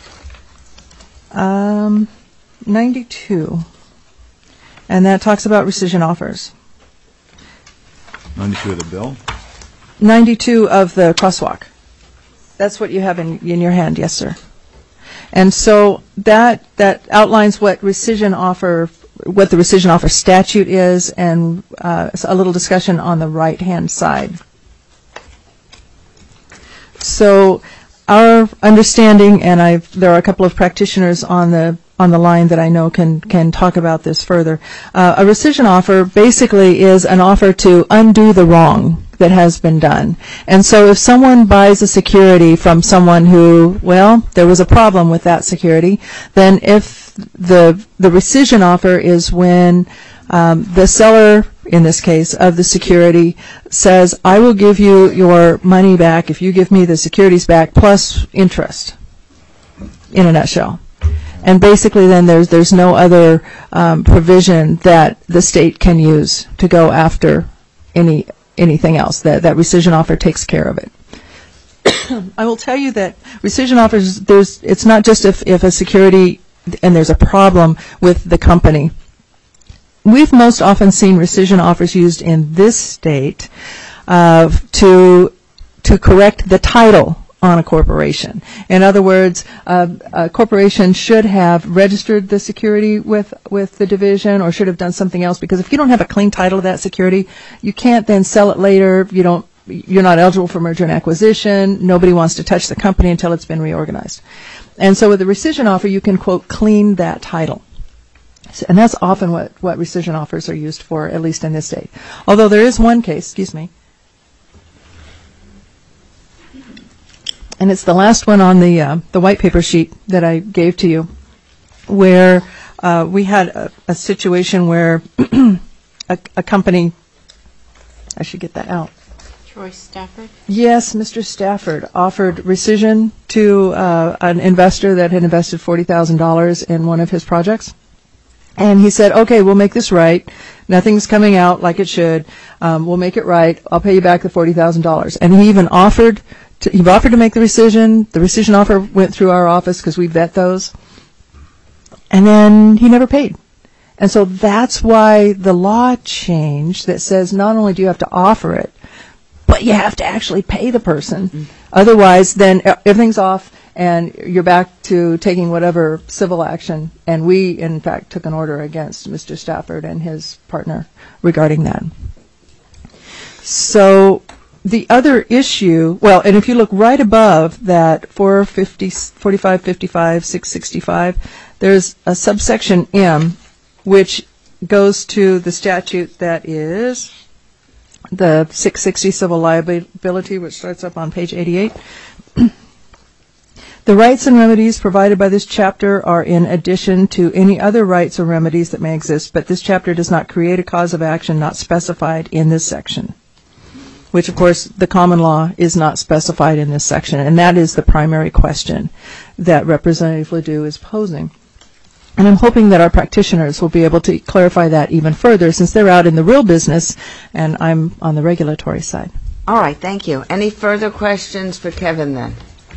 um, ninety-two, and that talks about rescission offers. ninety-two of the bill? ninety-two of the crosswalk. That's what you have in, in your hand, yes, sir. And so that that outlines what rescission offer what the rescission offer statute is, and uh, a little discussion on the right-hand side. So our understanding, and I've, there are a couple of practitioners on the on the line that I know can can talk about this further. Uh, a rescission offer basically is an offer to undo the wrong that has been done. And so if someone buys a security from someone who, well, there was a problem with that security, then if the the rescission offer is when um, the seller, in this case, of the security says, I will give you your money back if you give me the securities back plus interest, in a nutshell. And basically then there's there's no other um, provision that the state can use to go after any anything else. That that rescission offer takes care of it. I will tell you that rescission offers, there's it's not just if, if a security and there's a problem with the company. We've most often seen rescission offers used in this state uh, to to correct the title on a corporation. In other words, uh, a corporation should have registered the security with with the division, or should have done something else, because if you don't have a clean title of that security, you can't then sell it later. You don't. You're not eligible for merger and acquisition. Nobody wants to touch the company until it's been reorganized. And so with the rescission offer, you can, quote, clean that title. So, and that's often what, what rescission offers are used for, at least in this state. Although there is one case, excuse me, and it's the last one on the uh, the white paper sheet that I gave to you, where uh, we had a, a situation where a, a company, I should get that out. Troy Stafford? Yes, Mister Stafford offered rescission to uh, an investor that had invested forty thousand dollars in one of his projects. And he said, okay, we'll make this right. Nothing's coming out like it should. Um, we'll make it right. I'll pay you back the forty thousand dollars. And he even offered to, he offered to make the rescission. The rescission offer went through our office because we vet those. And then he never paid. And so that's why the law changed that says not only do you have to offer it, but you have to actually pay the person. Mm-hmm. Otherwise, then everything's off, and you're back to taking whatever civil action. And we, in fact, took an order against Mister Stafford and his partner regarding that. So the other issue, well, and if you look right above that four fifty, forty-five fifty-five, six sixty-five, there's a subsection M, which goes to the statute that is the six sixty civil liability, which starts up on page eighty-eight. The rights and remedies provided by this chapter are in addition to any other rights or remedies that may exist, but this chapter does not create a cause of action not specified in this section, which, of course, the common law is not specified in this section, and that is the primary question that Representative Ledoux is posing. And I'm hoping that our practitioners will be able to clarify that even further, since they're out in the real business and I'm on the regulatory side. All right, thank you. Any further questions for Kevin then?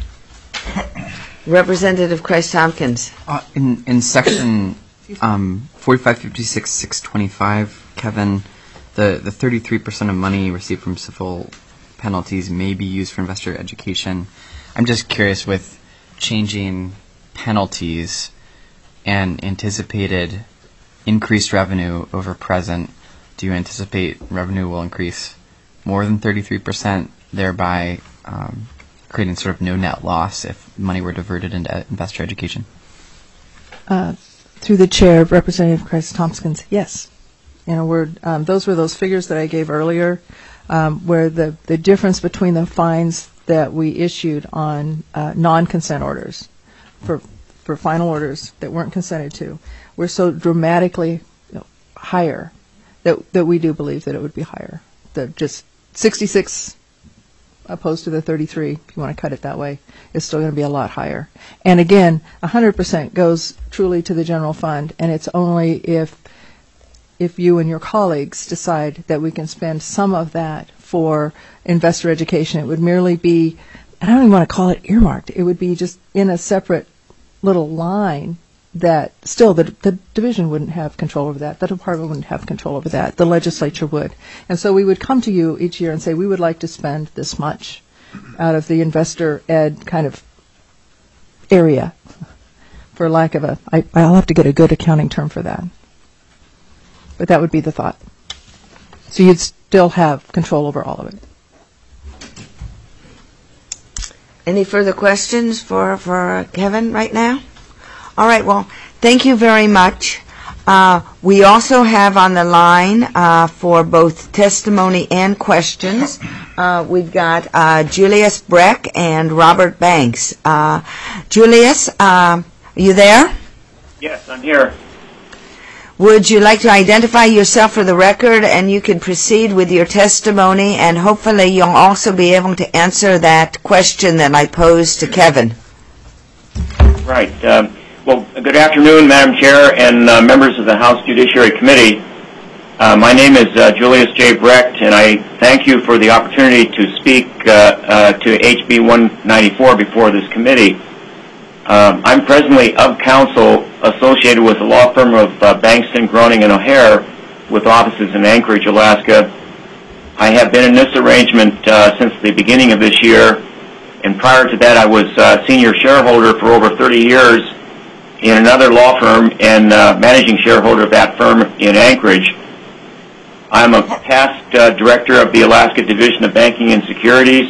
Representative Christ Tompkins. Uh, in in section um, forty-five fifty-six six twenty-five, Kevin, the the thirty-three percent of money received from civil penalties may be used for investor education. I'm just curious, with changing penalties and anticipated increased revenue over present, do you anticipate revenue will increase more than thirty-three percent, thereby um, creating sort of no net loss if money were diverted into investor education? Uh, through the chair, Representative Christ Tompkins, yes. In a word, um, those were those figures that I gave earlier, um, where the, the difference between the fines that we issued on uh, non-consent orders for for final orders that weren't consented to were so dramatically you know, higher that that we do believe that it would be higher. The just sixty-six opposed to the thirty-three, if you want to cut it that way, is still going to be a lot higher. And again, one hundred percent goes truly to the general fund, and it's only if if you and your colleagues decide that we can spend some of that for investor education. It would merely be, I don't even want to call it earmarked, it would be just in a separate little line that still the, the division wouldn't have control over that. The department wouldn't have control over that. The legislature would. And so we would come to you each year and say, we would like to spend this much out of the investor ed kind of area, for lack of a, I, I'll have to get a good accounting term for that. But that would be the thought. So you'd still have control over all of it. Any further questions for, for Kevin right now? All right, well, thank you very much. Uh, we also have on the line uh, for both testimony and questions, uh, we've got uh, Julius Breck and Robert Banks. Uh, Julius, uh, are you there? Yes, I'm here. Would you like to identify yourself for the record, and you can proceed with your testimony, and hopefully you'll also be able to answer that question that I posed to Kevin. Right. Um, well, good afternoon, Madam Chair and uh, members of the House Judiciary Committee. Uh, my name is uh, Julius J. Brecht, and I thank you for the opportunity to speak uh, uh, to H B one ninety-four before this committee. Um, I'm presently of counsel associated with the law firm of uh, Bankston, Groening, and O'Hare with offices in Anchorage, Alaska. I have been in this arrangement uh, since the beginning of this year, and prior to that I was uh, senior shareholder for over thirty years in another law firm and uh, managing shareholder of that firm in Anchorage. I'm a past uh, director of the Alaska Division of Banking and Securities,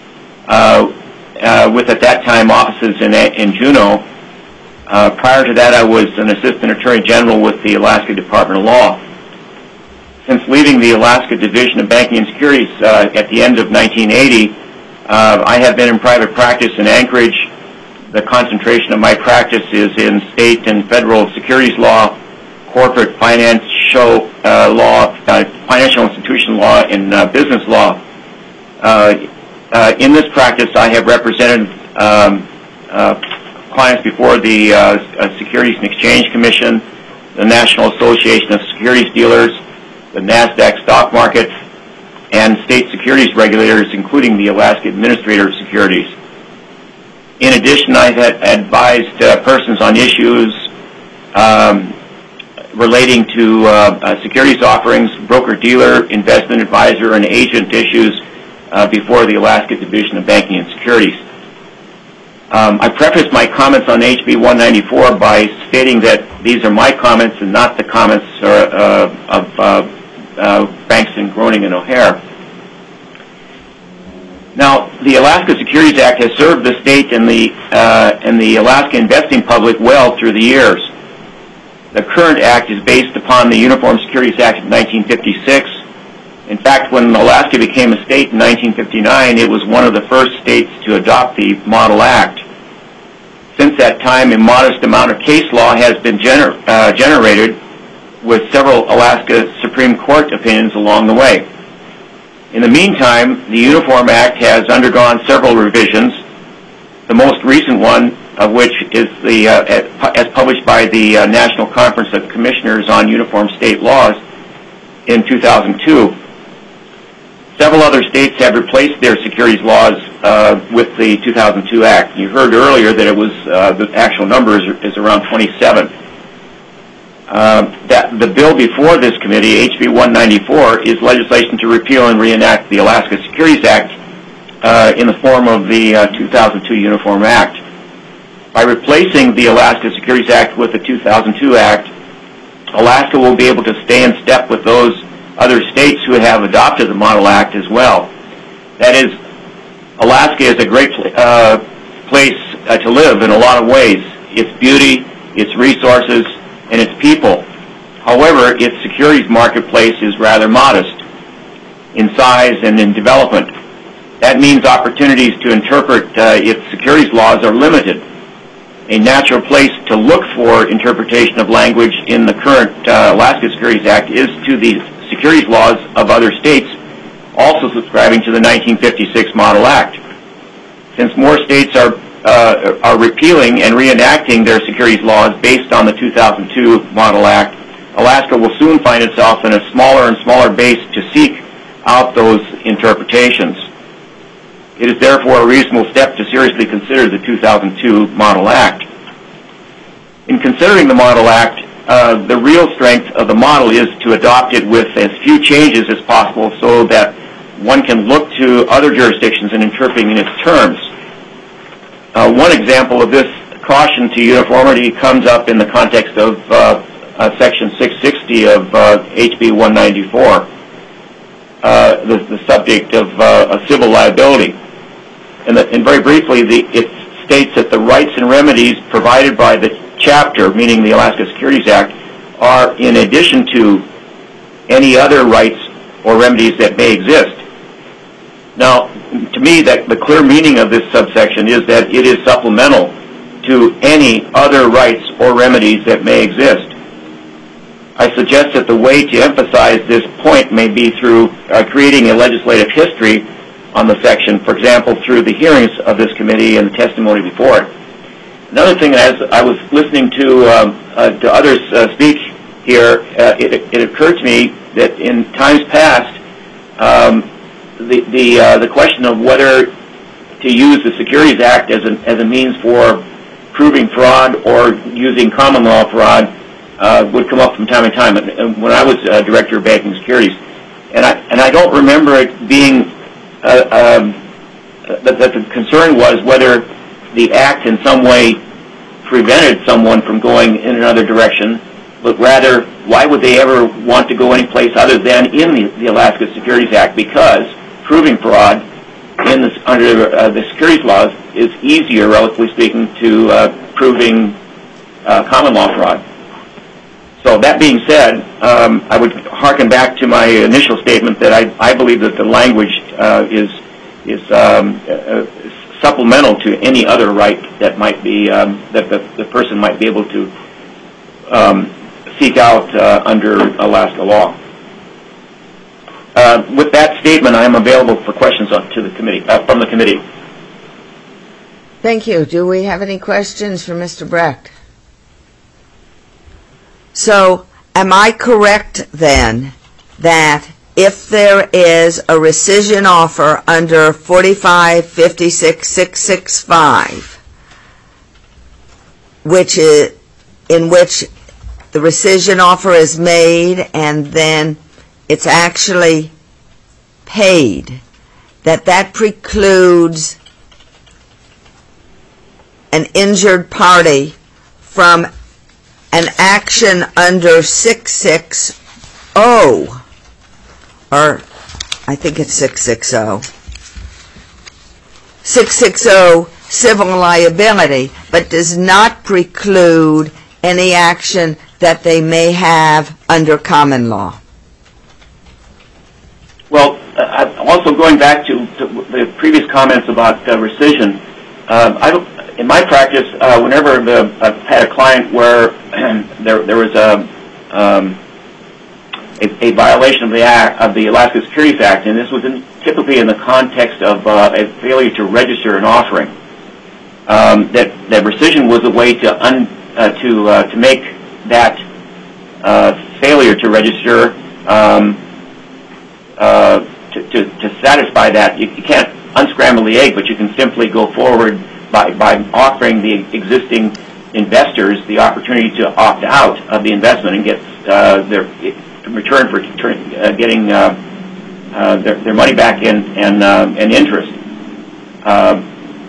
uh, Uh, with at that time offices in, in Juneau. Uh, prior to that, I was an assistant attorney general with the Alaska Department of Law. Since leaving the Alaska Division of Banking and Securities uh, at the end of nineteen eighty, uh, I have been in private practice in Anchorage. The concentration of my practice is in state and federal securities law, corporate financial uh, law, uh, financial institution law, and uh, business law. Uh, Uh, in this practice, I have represented um, uh, clients before the uh, uh, Securities and Exchange Commission, the National Association of Securities Dealers, the NASDAQ stock market, and state securities regulators, including the Alaska Administrator of Securities. In addition, I've had advised uh, persons on issues um, relating to uh, uh, securities offerings, broker-dealer, investment advisor, and agent issues Uh, before the Alaska Division of Banking and Securities. Um, I prefaced my comments on H B one ninety-four by stating that these are my comments and not the comments uh, of uh, uh, Bankston, Groening, and O'Hare. Now, the Alaska Securities Act has served the state and the uh, and the Alaska investing public well through the years. The current act is based upon the Uniform Securities Act of nineteen fifty-six. In fact, when Alaska became a state in nineteen fifty-nine, it was one of the first states to adopt the Model Act. Since that time, a modest amount of case law has been gener uh, generated, with several Alaska Supreme Court opinions along the way. In the meantime, the Uniform Act has undergone several revisions, the most recent one of which is the, uh, as published by the uh, National Conference of Commissioners on Uniform State Laws in two thousand two. Several other states have replaced their securities laws uh, with the two thousand two Act. You heard earlier that it was, uh, the actual number is, is around twenty-seven. Uh, that the bill before this committee, H B one ninety-four, is legislation to repeal and reenact the Alaska Securities Act uh, in the form of the uh, two thousand two Uniform Act. By replacing the Alaska Securities Act with the two thousand two Act, Alaska will be able to stay in step with those other states who have adopted the Model Act as well. That is, Alaska is a great uh, place uh, to live in a lot of ways. Its beauty, its resources, and its people. However, its securities marketplace is rather modest in size and in development. That means opportunities to interpret uh, its securities laws are limited. A natural place to look for interpretation of language in the current uh, Alaska Securities Act is to the securities laws of other states also subscribing to the nineteen fifty-six Model Act. Since more states are Uh, are repealing and reenacting their securities laws based on the two thousand two Model Act, Alaska will soon find itself in a smaller and smaller base to seek out those interpretations. It is therefore a reasonable step to seriously consider the two thousand two Model Act. In considering the Model Act, uh, the real strength of the model is to adopt it with as few changes as possible so that one can look to other jurisdictions in interpreting its terms. Uh, one example of this caution to uniformity comes up in the context of uh, uh, Section six sixty of uh, H B one ninety-four, uh, the, the subject of uh, civil liability. And, the, and very briefly, the, it states that the rights and remedies provided by the chapter, meaning the Alaska Securities Act, are in addition to any other rights or remedies that may exist. Now, to me, that the clear meaning of this subsection is that it is supplemental to any other rights or remedies that may exist. I suggest that the way to emphasize this point may be through uh, creating a legislative history on the section, for example, through the hearings of this committee and the testimony before it. Another thing, as I was listening to, um, uh, to others uh, speak here, uh, it, it occurred to me that in times past, um, the the uh, the question of whether to use the Securities Act as a as a means for proving fraud or using common law fraud uh, would come up from time to time. And when I was uh, director of banking securities, and I and I don't remember it being uh, um, that, that the concern was whether the act in some way prevented someone from going in another direction, but rather why would they ever want to go any place other than in the, the Alaska Securities Act? Because proving fraud in this, under uh, the securities laws is easier, relatively speaking, to uh, proving uh, common law fraud. So that being said, um, I would hearken back to my initial statement that I, I believe that the language uh, is is um, uh, supplemental to any other right that might be um, that the, the person might be able to um, seek out uh, under Alaska law. Uh, with that statement, I am available for questions on, to the committee, uh, from the committee. Thank you. Do we have any questions for Mister Brecht? So, am I correct then that if there is a rescission offer under forty-five fifty-six six sixty-five, which is in which the rescission offer is made and then it's actually paid, that that precludes an injured party from an action under six sixty, or I think it's six sixty, six sixty civil liability, but does not preclude any action that they may have under common law. Well, uh, also going back to, to the previous comments about uh, rescission, uh, I don't, in my practice, uh, whenever the, I've had a client where there, there was a, um, a, a violation of the act, of the Alaska Securities Act, and this was in, typically in the context of uh, a failure to register an offering, um, that, that rescission was a way to un, uh, to uh, to make that uh, failure to register um, uh, to, to, to satisfy that. You, you can't unscramble the egg, but you can simply go forward by, by offering the existing investors the opportunity to opt out of the investment and get uh, their in return for uh, getting uh, uh, their, their money back in and uh, and interest. Uh,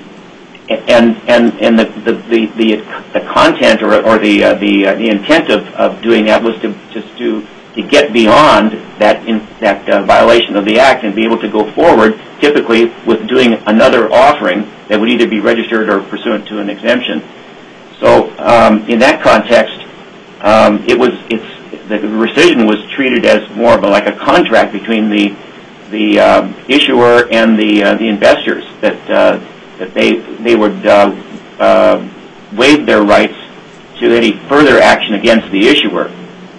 and and and the the the, the, the content or or the uh, the uh, the intent of, of doing that was to just to to get beyond that in, that uh, violation of the act and be able to go forward, typically with doing another offering that would either be registered or pursuant to an exemption. So um, in that context, um, it was it's the rescission was treated as more of a, like a contract between the the um, issuer and the uh, the investors that uh, that they they would uh, uh, waive their rights to any further action against the issuer.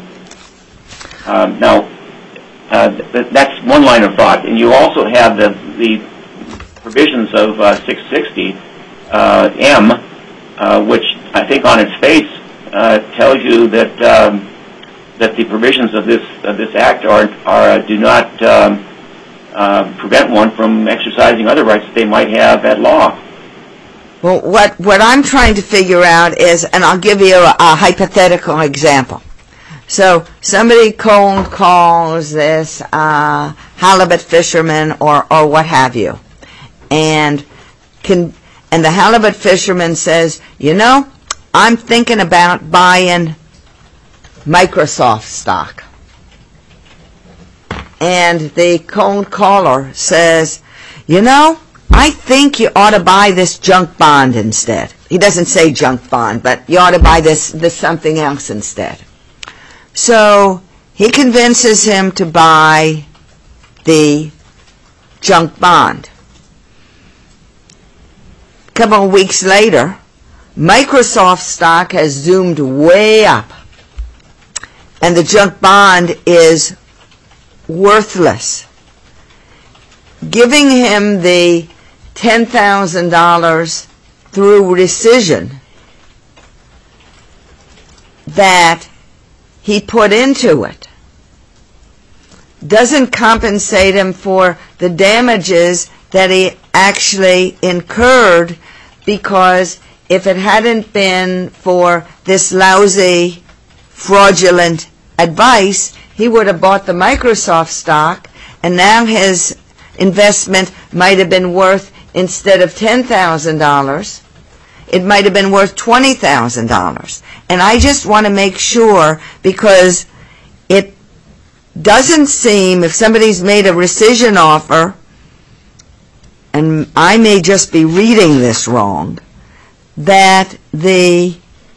Um, now, uh, th- that's one line of thought, and you also have the the provisions of uh, six sixty uh, M, uh, which I think on its face uh, tells you that um, that the provisions of this of this act are are do not um, uh, prevent one from exercising other rights that they might have at law. Well, what what I'm trying to figure out is, and I'll give you a, a hypothetical example. So somebody cold calls this uh, halibut fisherman or or what have you, and can and the halibut fisherman says, you know, I'm thinking about buying Microsoft stock. And the cold caller says, you know, I think you ought to buy this junk bond instead. He doesn't say junk bond, but you ought to buy this, this something else instead. So he convinces him to buy the junk bond. A couple of weeks later, Microsoft stock has zoomed way up, and the junk bond is worthless. Giving him the ten thousand dollars through rescission that he put into it doesn't compensate him for the damages that he actually incurred, because if it hadn't been for this lousy, fraudulent advice, he would have bought the Microsoft stock, and now his investment might have been worth, instead of ten thousand dollars, it might have been worth twenty thousand dollars. And I just want to make sure, because it doesn't seem, if somebody's made a rescission offer, and I may just be reading this wrong, that the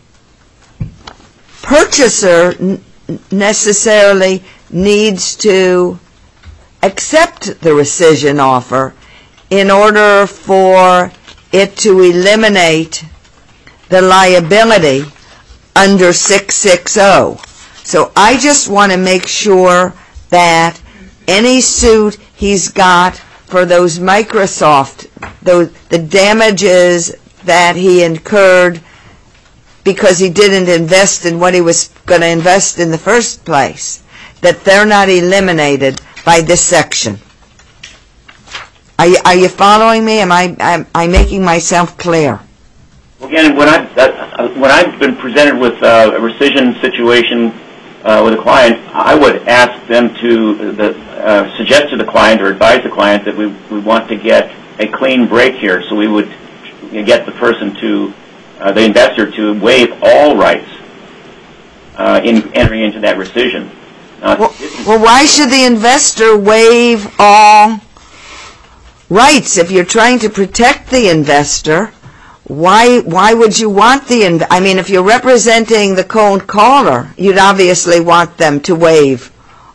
purchaser n- necessarily needs to accept the rescission offer in order for it to eliminate the liability under six sixty. So I just want to make sure that any suit he's got for those Microsoft, those, the damages that he incurred because he didn't invest in what he was going to invest in the first place, that they're not eliminated by this section. Are you, are you following me? Am I am I making myself clear? Again, when I've, uh, when I've been presented with uh, a rescission situation uh, with a client, I would ask them to the, uh, suggest to the client or advise the client that we, we want to get a clean break here, so we would get the person to uh, the investor to waive all rights uh, in entering into that rescission. Now, Well, well, why should the investor waive all rights? If you're trying to protect the investor, why why would you want the inv- I mean, if you're representing the cold caller, you'd obviously want them to waive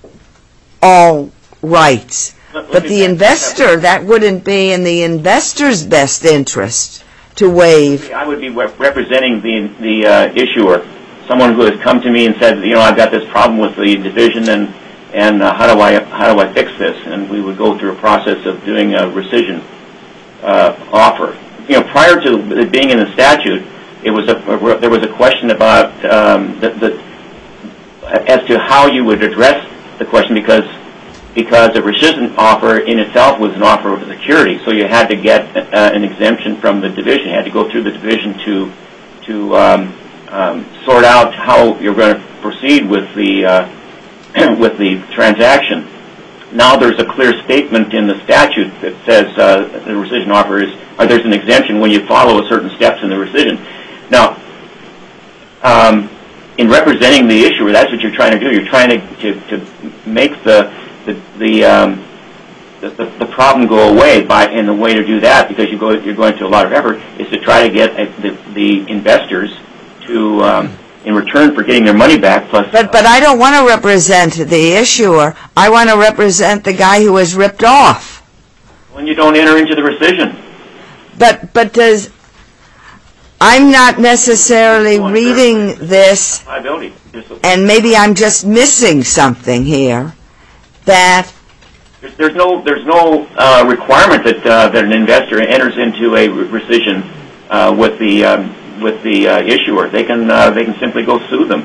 all rights. Let- let But me the back- investor, that wouldn't be in the investor's best interest to waive. I would be re- representing the the uh, issuer, someone who has come to me and said, you know, I've got this problem with the division, and and uh, how do I how do I fix this? And we would go through a process of doing a rescission uh, offer. You know, prior to it being in the statute, it was a, a there was a question about um, the, the as to how you would address the question, because because a rescission offer in itself was an offer of security, so you had to get uh, an exemption from the division. You had to go through the division to to um, um, sort out how you're going to proceed with the uh, with the transaction. Now there's a clear statement in the statute that says uh, the rescission offer is, or there's an exemption when you follow certain steps in the rescission. Now, um, in representing the issuer, that's what you're trying to do. You're trying to to, to make the the the, um, the the the problem go away by, and the way to do that, because you go you're going to a lot of effort, is to try to get uh, the the investors to. Um, in return for getting their money back, plus... But but I don't want to represent the issuer. I want to represent the guy who was ripped off. When you don't enter into the rescission. But but does... I'm not necessarily reading this, Liability. and maybe I'm just missing something here, that... There's, there's no there's no uh, requirement that uh, that an investor enters into a rescission uh, with the... Um, with the uh, issuer. They can uh, they can simply go sue them.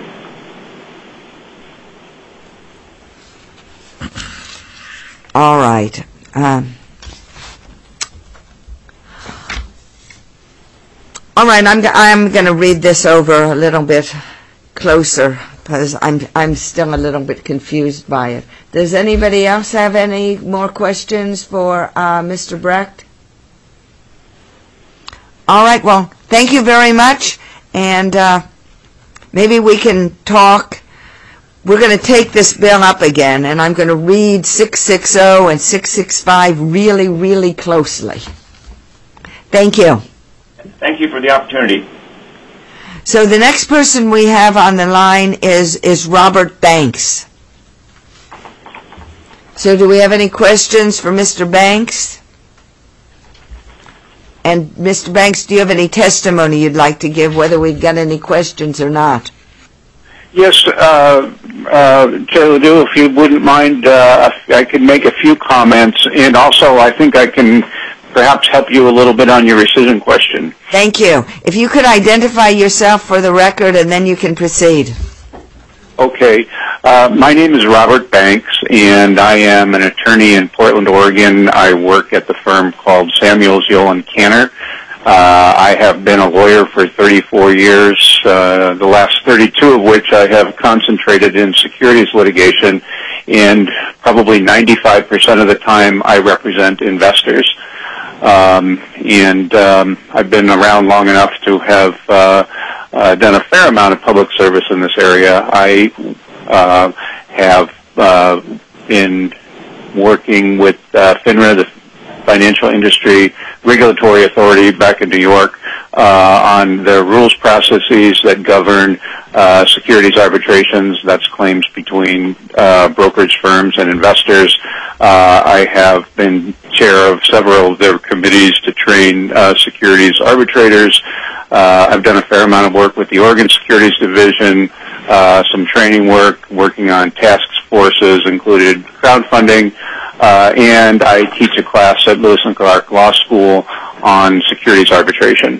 All right. Um, all right. I'm I'm going to read this over a little bit closer, because I'm I'm still a little bit confused by it. Does anybody else have any more questions for uh, Mister Brecht? All right. Well, thank you very much, and uh, maybe we can talk. We're going to take this bill up again, and I'm going to read six sixty and six sixty-five really, really closely. Thank you. Thank you for the opportunity. So the next person we have on the line is is Robert Banks. So do we have any questions for Mister Banks? And Mister Banks, do you have any testimony you'd like to give, whether we've got any questions or not? Yes, uh, uh, Chair Ledoux, if you wouldn't mind, uh, I could make a few comments, and also I think I can perhaps help you a little bit on your rescission question. Thank you. If you could identify yourself for the record, and then you can proceed. Okay. Uh, my name is Robert Banks, and I am an attorney in Portland, Oregon. I work at the firm called Samuels, Yule and Canner. Uh, I have been a lawyer for thirty-four years, uh, the last thirty-two of which I have concentrated in securities litigation, and probably ninety-five percent of the time I represent investors. Um, and um, I've been around long enough to have uh, uh, done a fair amount of public service in this area. I uh, have uh, been working with uh, FINRA, the Financial Industry Regulatory Authority back in New York, uh, on the rules processes that govern uh, securities arbitrations. That's claims between uh, brokerage firms and investors. Uh, I have been chair of several of their committees to train uh, securities arbitrators. Uh, I've done a fair amount of work with the Oregon Securities Division, uh, some training work, working on task forces, included crowdfunding, uh, and I teach a class at Lewis and Clark Law School on securities arbitration.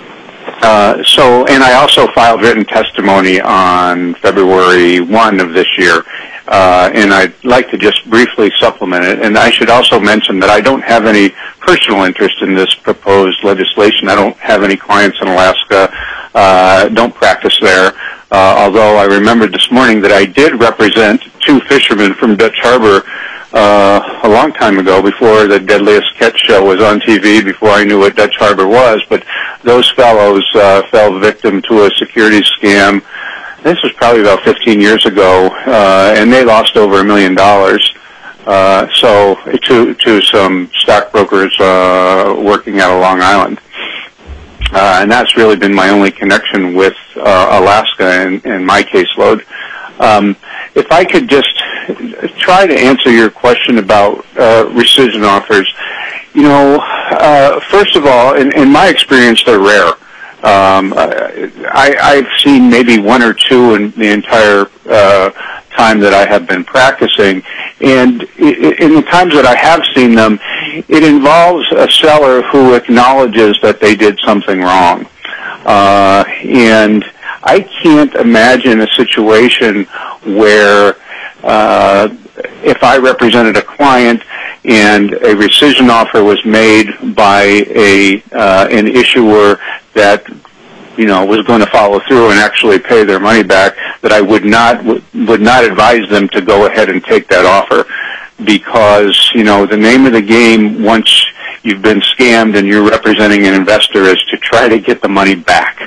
Uh, so, and I also filed written testimony on February first of this year, uh, and I'd like to just briefly supplement it. And I should also mention that I don't have any personal interest in this proposed legislation. I don't have any clients in Alaska, uh, don't practice there, uh, although I remembered this morning that I did represent two fishermen from Dutch Harbor Uh, a long time ago, before the Deadliest Catch show was on T V, before I knew what Dutch Harbor was. But those fellows uh, fell victim to a securities scam. This was probably about fifteen years ago, uh, and they lost over a million dollars. Uh, so to to some stockbrokers uh, working out of Long Island, uh, and that's really been my only connection with uh, Alaska in, in my caseload. Um, if I could just try to answer your question about uh, rescission offers, you know, uh, first of all, in, in my experience, they're rare. Um, I, I've seen maybe one or two in the entire uh, time that I have been practicing, and in the times that I have seen them, it involves a seller who acknowledges that they did something wrong. Uh, and I can't imagine a situation where uh, if I represented a client and a rescission offer was made by a uh, an issuer that, you know, was going to follow through and actually pay their money back, that I would not would not advise them to go ahead and take that offer, because, you know, the name of the game once you've been scammed and you're representing an investor is to try to get the money back.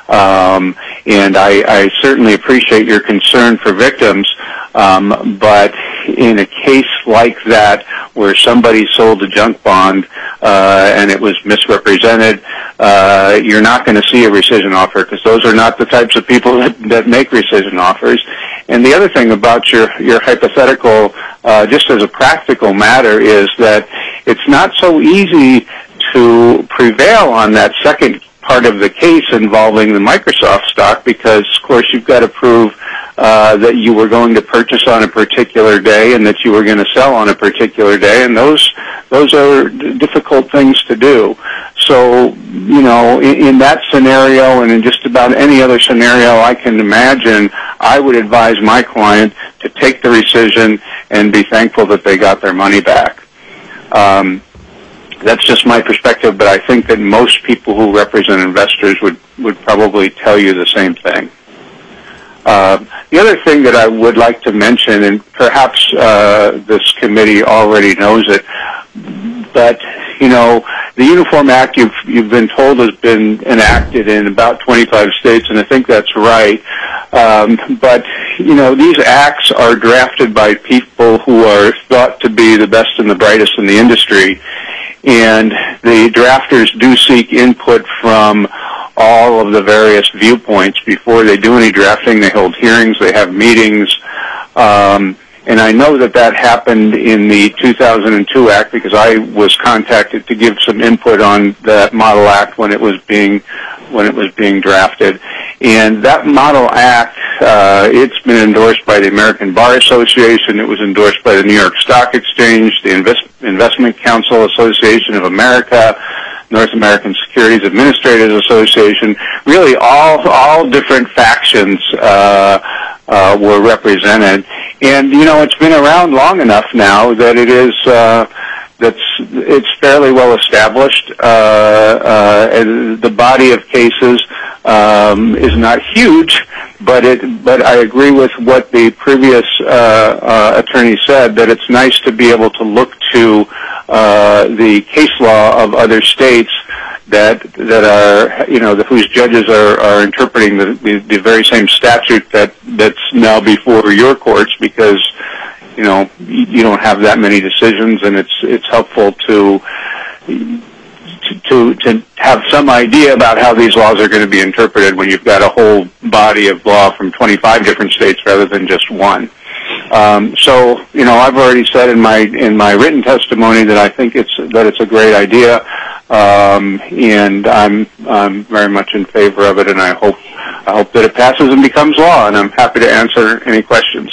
Um, and I, I certainly appreciate your concern for victims, um, but in a case like that where somebody sold a junk bond uh, and it was misrepresented, uh, you're not going to see a rescission offer, because those are not the types of people that, that make rescission offers. And the other thing about your, your hypothetical, uh, just as a practical matter, is that it's not so easy to prevail on that second part of the case involving the Microsoft stock, because, of course, you've got to prove uh, that you were going to purchase on a particular day and that you were going to sell on a particular day, and those those are d- difficult things to do. So, you know, in, in that scenario and in just about any other scenario I can imagine, I would advise my client to take the rescission and be thankful that they got their money back. Um, That's just my perspective, but I think that most people who represent investors would, would probably tell you the same thing. Uh, the other thing that I would like to mention, and perhaps uh, this committee already knows it, but, you know, the Uniform Act, you've, you've been told, has been enacted in about twenty-five states, and I think that's right. Um, but, you know, these acts are drafted by people who are thought to be the best and the brightest in the industry. And the drafters do seek input from all of the various viewpoints before they do any drafting. They hold hearings, they have meetings, um, and I know that that happened in the two thousand two Act, because I was contacted to give some input on that Model Act when it was being when it was being drafted. And that Model Act, uh, it's been endorsed by the American Bar Association. It was endorsed by the New York Stock Exchange, the Invest- Investment Council Association of America, North American Securities Administrators Association. Really, all all different factions uh, uh, were represented. And, you know, it's been around long enough now that it is uh, that's it's fairly well established. Uh, uh, and the body of cases um, is not huge, but it but I agree with what the previous uh, uh, attorney said, that it's nice to be able to look to uh, the case law of other states that that are, you know, the, whose judges are, are interpreting the, the, the very same statute that that's now before your courts, because, you know, you, you don't have that many decisions, and it's it's helpful to to to have some idea about how these laws are going to be interpreted when you've got a whole body of law from twenty-five different states rather than just one. Um, so, you know, I've already said in my in my written testimony that I think it's that it's a great idea, um, and I'm I'm very much in favor of it, and I hope I hope that it passes and becomes law. And I'm happy to answer any questions.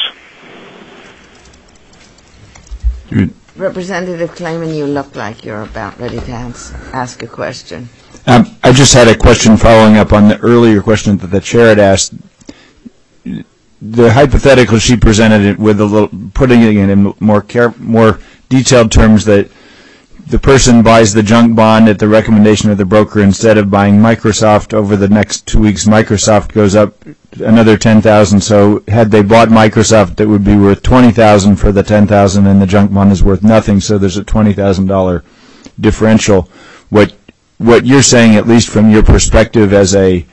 Representative Klayman, you look like you're about ready to ask, ask a question. Um, I just had a question following up on the earlier question that the chair had asked. The hypothetical she presented it with a little, putting it in more care, more detailed terms, that the person buys the junk bond at the recommendation of the broker instead of buying Microsoft. Over the next two weeks, Microsoft goes up another ten thousand. So had they bought Microsoft, it would be worth twenty thousand for the ten thousand, and the junk bond is worth nothing. So there's a twenty thousand dollar differential. What what you're saying, at least from your perspective as a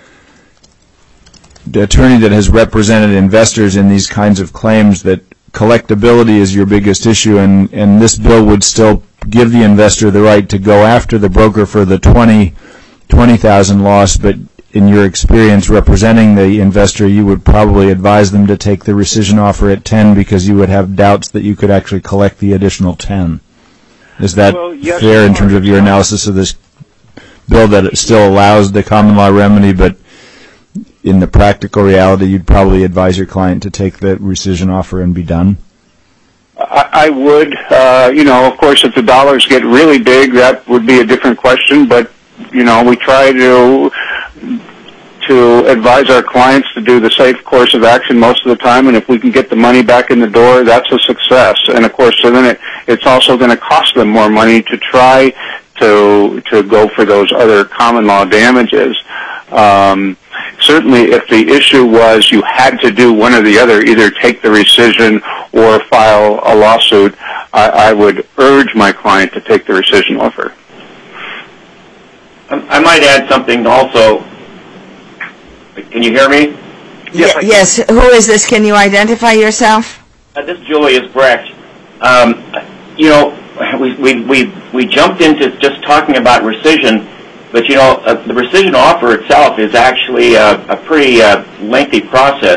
the attorney that has represented investors in these kinds of claims, that collectability is your biggest issue, and, and this bill would still give the investor the right to go after the broker for the twenty thousand loss, but in your experience representing the investor, you would probably advise them to take the rescission offer at ten because you would have doubts that you could actually collect the additional ten. Is that Well, yes, fair in terms of your analysis of this bill, that it still allows the common law remedy, but in the practical reality, you'd probably advise your client to take the rescission offer and be done? I, I would. Uh, you know, of course, if the dollars get really big, that would be a different question, but, you know, we try to to advise our clients to do the safe course of action most of the time, and if we can get the money back in the door, that's a success. And of course, so then it, it's also going to cost them more money to try to to go for those other common law damages. Um, certainly, if the issue was you had to do one or the other, either take the rescission or file a lawsuit, I, I would urge my client to take the rescission offer. I might add something also. Can you hear me? Yes. Y- yes. Who is this? Can you identify yourself? Uh, this is Julius Brecht. Um, you know, we, we we we jumped into just talking about rescission, but you know, uh, the rescission offer itself is actually a, a pretty uh, lengthy process.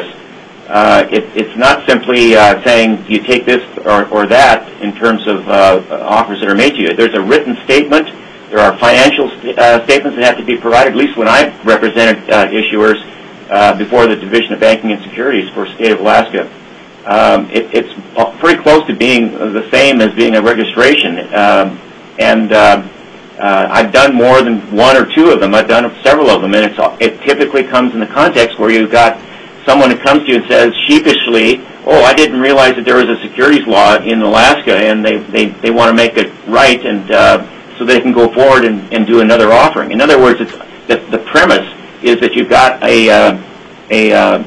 Uh, it, it's not simply uh, saying you take this or, or that in terms of uh, offers that are made to you. There's a written statement. There are financial st- uh, statements that have to be provided, at least when I represented uh, issuers uh, before the Division of Banking and Securities for the state of Alaska. Um, it, it's pretty close to being the same as being a registration. Um, and uh, uh, I've done more than one or two of them. I've done several of them, and it's, it typically comes in the context where you've got someone who comes to you and says sheepishly, oh, I didn't realize that there was a securities law in Alaska, and they, they, they want to make it right, and uh, so they can go forward and, and do another offering. In other words, it's, the, the premise is that you've got a, uh, a uh,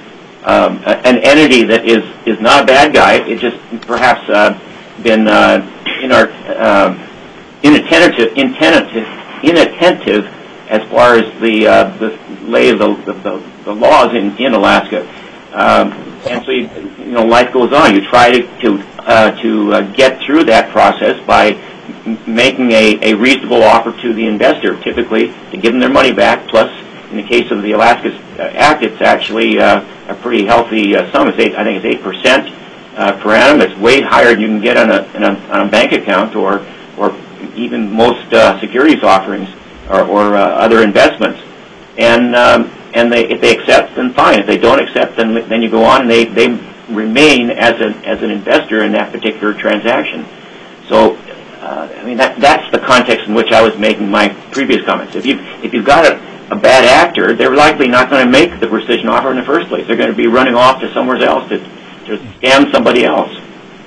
um, an entity that is, is not a bad guy. It just perhaps uh, been uh, in our, uh, inattentive, inattentive, inattentive as far as the uh, the lay of the, the, the laws in, in Alaska. Um, and so, you, you know, life goes on. You try to to, uh, to uh, get through that process by making a, a reasonable offer to the investor, typically to give them their money back, plus in the case of the Alaska Act, it's actually uh, a pretty healthy uh, sum. It's eight, I think it's eight percent uh, per annum. It's way higher than you can get on a, on a, on a bank account or, or even most uh, securities offerings or, or uh, other investments. And um, and they, if they accept, then fine. If they don't accept, then then you go on and they, they remain as an as an investor in that particular transaction. So, uh, I mean, that that's the context in which I was making my previous comments. If you if you've got a, a bad actor, they're likely not going to make the rescission offer in the first place. They're going to be running off to somewhere else to to scam somebody else.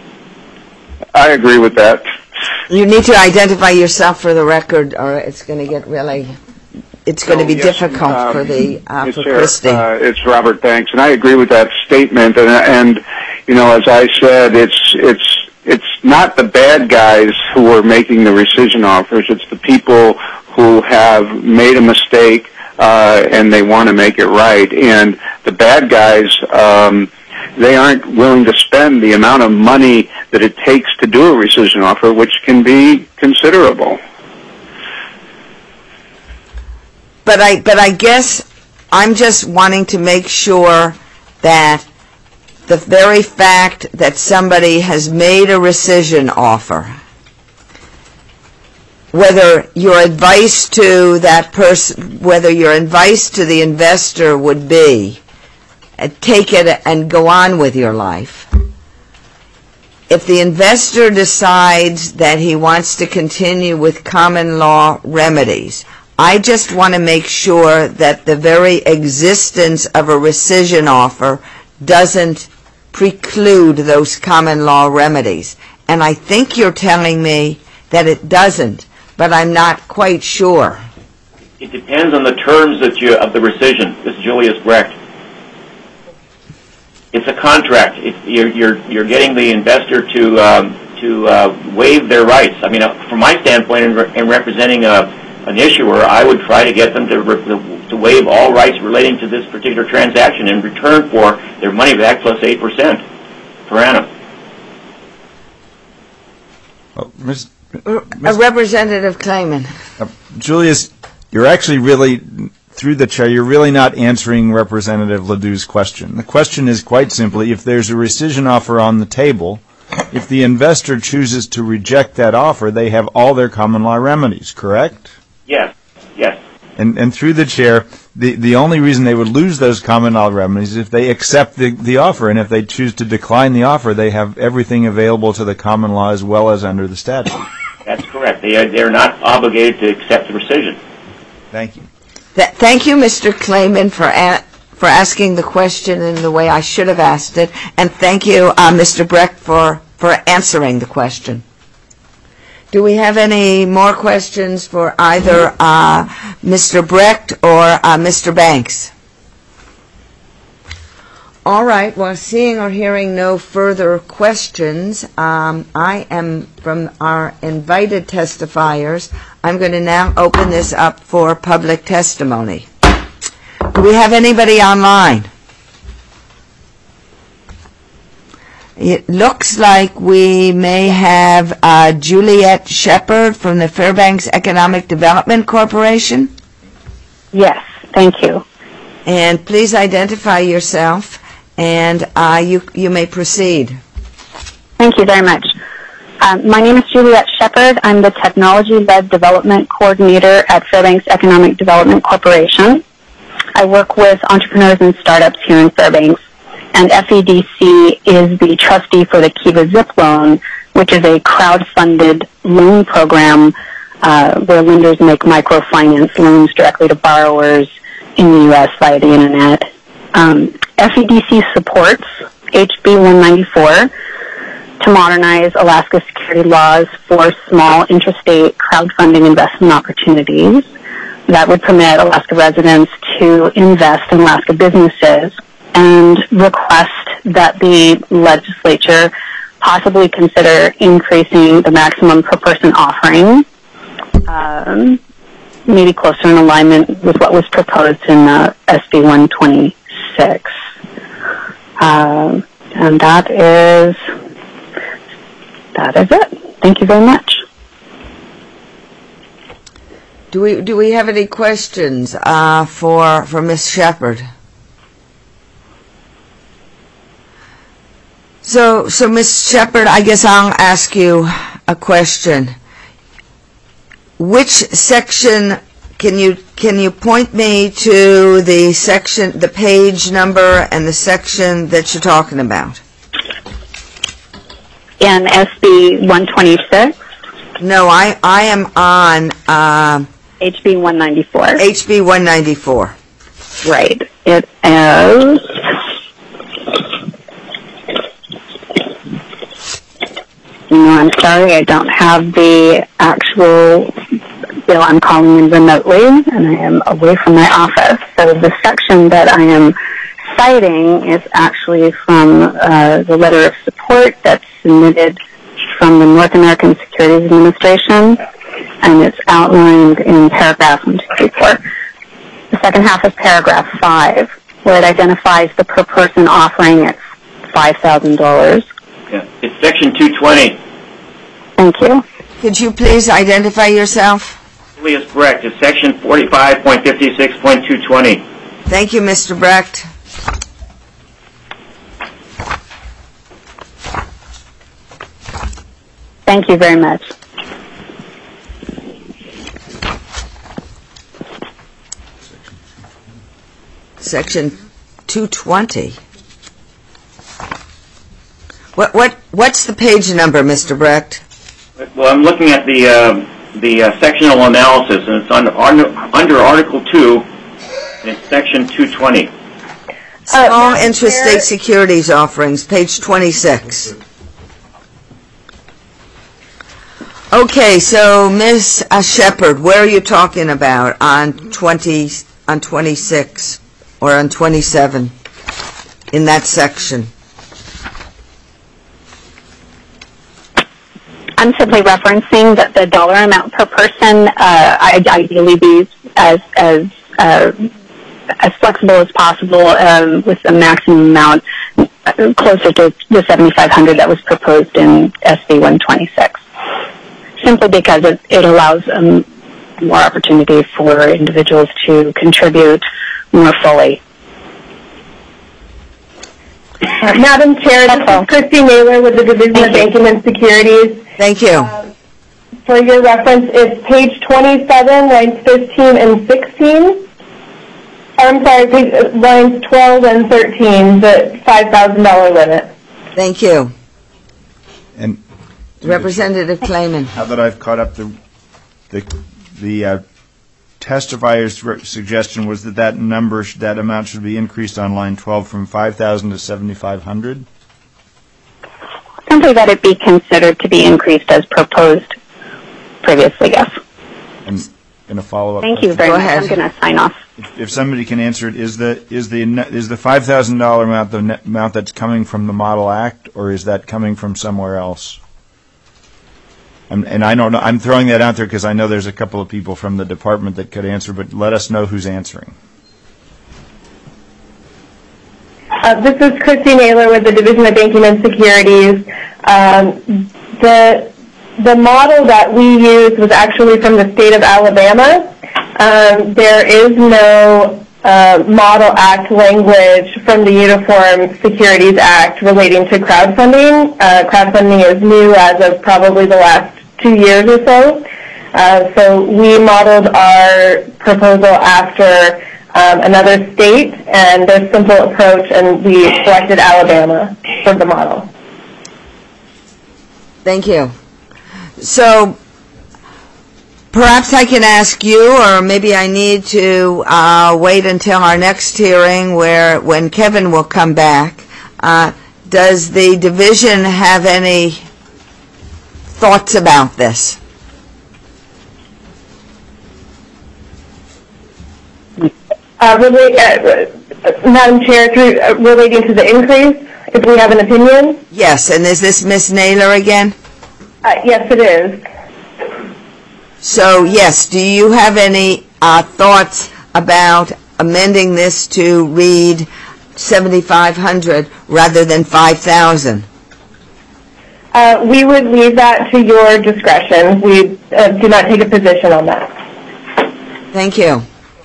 I agree with that. You need to identify yourself for the record, or it's going to get really, it's going So, to be yes, difficult um, for the uh, Yes, for Chair, Christie. uh, it's Robert Banks, and I agree with that statement. And, and you know, as I said, it's it's it's not the bad guys who are making the rescission offers. It's the people who have made a mistake uh, and they want to make it right. And the bad guys, um, they aren't willing to spend the amount of money that it takes to do a rescission offer, which can be considerable. But I, but I guess I'm just wanting to make sure that the very fact that somebody has made a rescission offer, whether your advice to that person, whether your advice to the investor would be, uh, take it and go on with your life. If the investor decides that he wants to continue with common law remedies, I just want to make sure that the very existence of a rescission offer doesn't preclude those common law remedies. And I think you're telling me that it doesn't, but I'm not quite sure. It depends on the terms that you of the rescission. This is Julius Brecht. It's a contract. It's, you're, you're, you're getting the investor to um, to uh, waive their rights. I mean, uh, from my standpoint, in, re- in representing a, an issuer, I would try to get them to, re- to waive all rights relating to this particular transaction in return for their money back plus eight percent per annum. Oh, Miz A Representative Clayman. Uh, Julius, you're actually really, through the chair, you're really not answering Representative Ledoux's question. The question is quite simply, if there's a rescission offer on the table, if the investor chooses to reject that offer, they have all their common law remedies, correct? Yes, yes. And, and through the chair, the, the only reason they would lose those common law remedies is if they accept the, the offer, and if they choose to decline the offer, they have everything available to the common law as well as under the statute. That's correct. They are, they're not obligated to accept the rescission. Thank you. Th- thank you, Mister Clayman, for a- for asking the question in the way I should have asked it, and thank you, uh, Mister Brecht, for, for answering the question. Do we have any more questions for either uh, Mister Brecht or uh, Mister Banks? All right. Well, seeing or hearing no further questions, um, I am, from our invited testifiers, I'm going to now open this up for public testimony. Do we have anybody online? It looks like we may have uh, Juliet Shepard from the Fairbanks Economic Development Corporation. Yes, thank you. And please identify yourself, and uh, you, you may proceed. Thank you very much. Um, my name is Juliet Shepard. I'm the Technology-Led Development Coordinator at Fairbanks Economic Development Corporation. I work with entrepreneurs and startups here in Fairbanks, and F E D C is the trustee for the Kiva Zip Loan, which is a crowd-funded loan program uh, where lenders make microfinance loans directly to borrowers in the U S via the Internet. Um, F E D C supports H B one ninety-four to modernize Alaska security laws for small interstate crowdfunding investment opportunities that would permit Alaska residents to invest in Alaska businesses, and request that the legislature possibly consider increasing the maximum per person offering, um, maybe closer in alignment with what was proposed in uh, S B one twenty-six. Uh, and that is, that is it. Thank you very much. Do we do we have any questions uh, for for Miz Shepard? So, so Miz Shepard, I guess I'll ask you a question. Which section, can you can you point me to the section, the page number and the section that you're talking about? In S B one twenty-six? No, I, I am on uh, H B one ninety-four. H B one ninety-four. Right. It is... No, I'm sorry, I don't have the actual bill. I'm calling in remotely, and I am away from my office. So the section that I am citing is actually from uh, the letter of support that's submitted from the North American Securities Administration, and it's outlined in paragraph one two three four. The second half of paragraph five, where it identifies the per person offering at five thousand dollars. Yeah. It's section two twenty. Thank you. Could you please identify yourself? Julius Brecht. It's section forty-five point fifty-six point two twenty. Thank you, Mister Brecht. Thank you very much. Section two twenty. What what what's the page number, Mister Brecht? Well, I'm looking at the uh, the uh, sectional analysis, and it's under under, under Article two, and it's section two twenty. Small interstate securities offerings, page twenty-six. Okay, so Miz Uh, Shepard, where are you talking about on twenty on twenty-six or on twenty-seven in that section? I'm I'm simply referencing that the dollar amount per person, uh, I ideally be as as uh, as flexible as possible, um, with a maximum amount closer to the seventy-five hundred that was proposed in S B one twenty-six. Simply because it, it allows um, more opportunity for individuals to contribute more fully. Uh, Madam Chair, this is Christy Naylor with the Division Thank of you. Banking and Securities. Thank you. Uh, for your reference, it's page twenty-seven, lines fifteen and sixteen. I'm sorry, page, uh, lines twelve and thirteen, the five thousand dollars limit. Thank you. And Representative Clayman. now that I've caught up, the the the uh, testifier's re- suggestion was that that number, sh- that amount should be increased on line twelve from five thousand to seventy-five hundred. Simply that it be considered to be increased as proposed previously, yes. And in a follow-up. Thank you question, very Go much. ahead. I'm going to sign off. If, if somebody can answer it, is the is the ne- is the five thousand dollar amount the net amount that's coming from the Model Act, or is that coming from somewhere else? And, and I don't know. I'm throwing that out there because I know there's a couple of people from the department that could answer, but let us know who's answering. Uh, this is Christy Naylor with the Division of Banking and Securities. Um, the the model that we used was actually from the state of Alabama. Um, there is no uh, Model Act language from the Uniform Securities Act relating to crowdfunding. Uh, crowdfunding is new as of probably the last two years or so. Uh, so we modeled our proposal after um, another state and their simple approach, and we selected Alabama for the model. Thank you. So perhaps I can ask you, or maybe I need to uh, wait until our next hearing where when Kevin will come back. Uh, does the division have any thoughts about this? Uh, relate, uh, Madam Chair, through, uh, relating to the increase, if we have an opinion? Yes, and is this Miz Naylor again? Uh, yes, it is. So, yes, do you have any uh, thoughts about amending this to read seventy-five hundred rather than five thousand? Uh, we would leave that to your discretion. We uh, do not take a position on that. Thank you.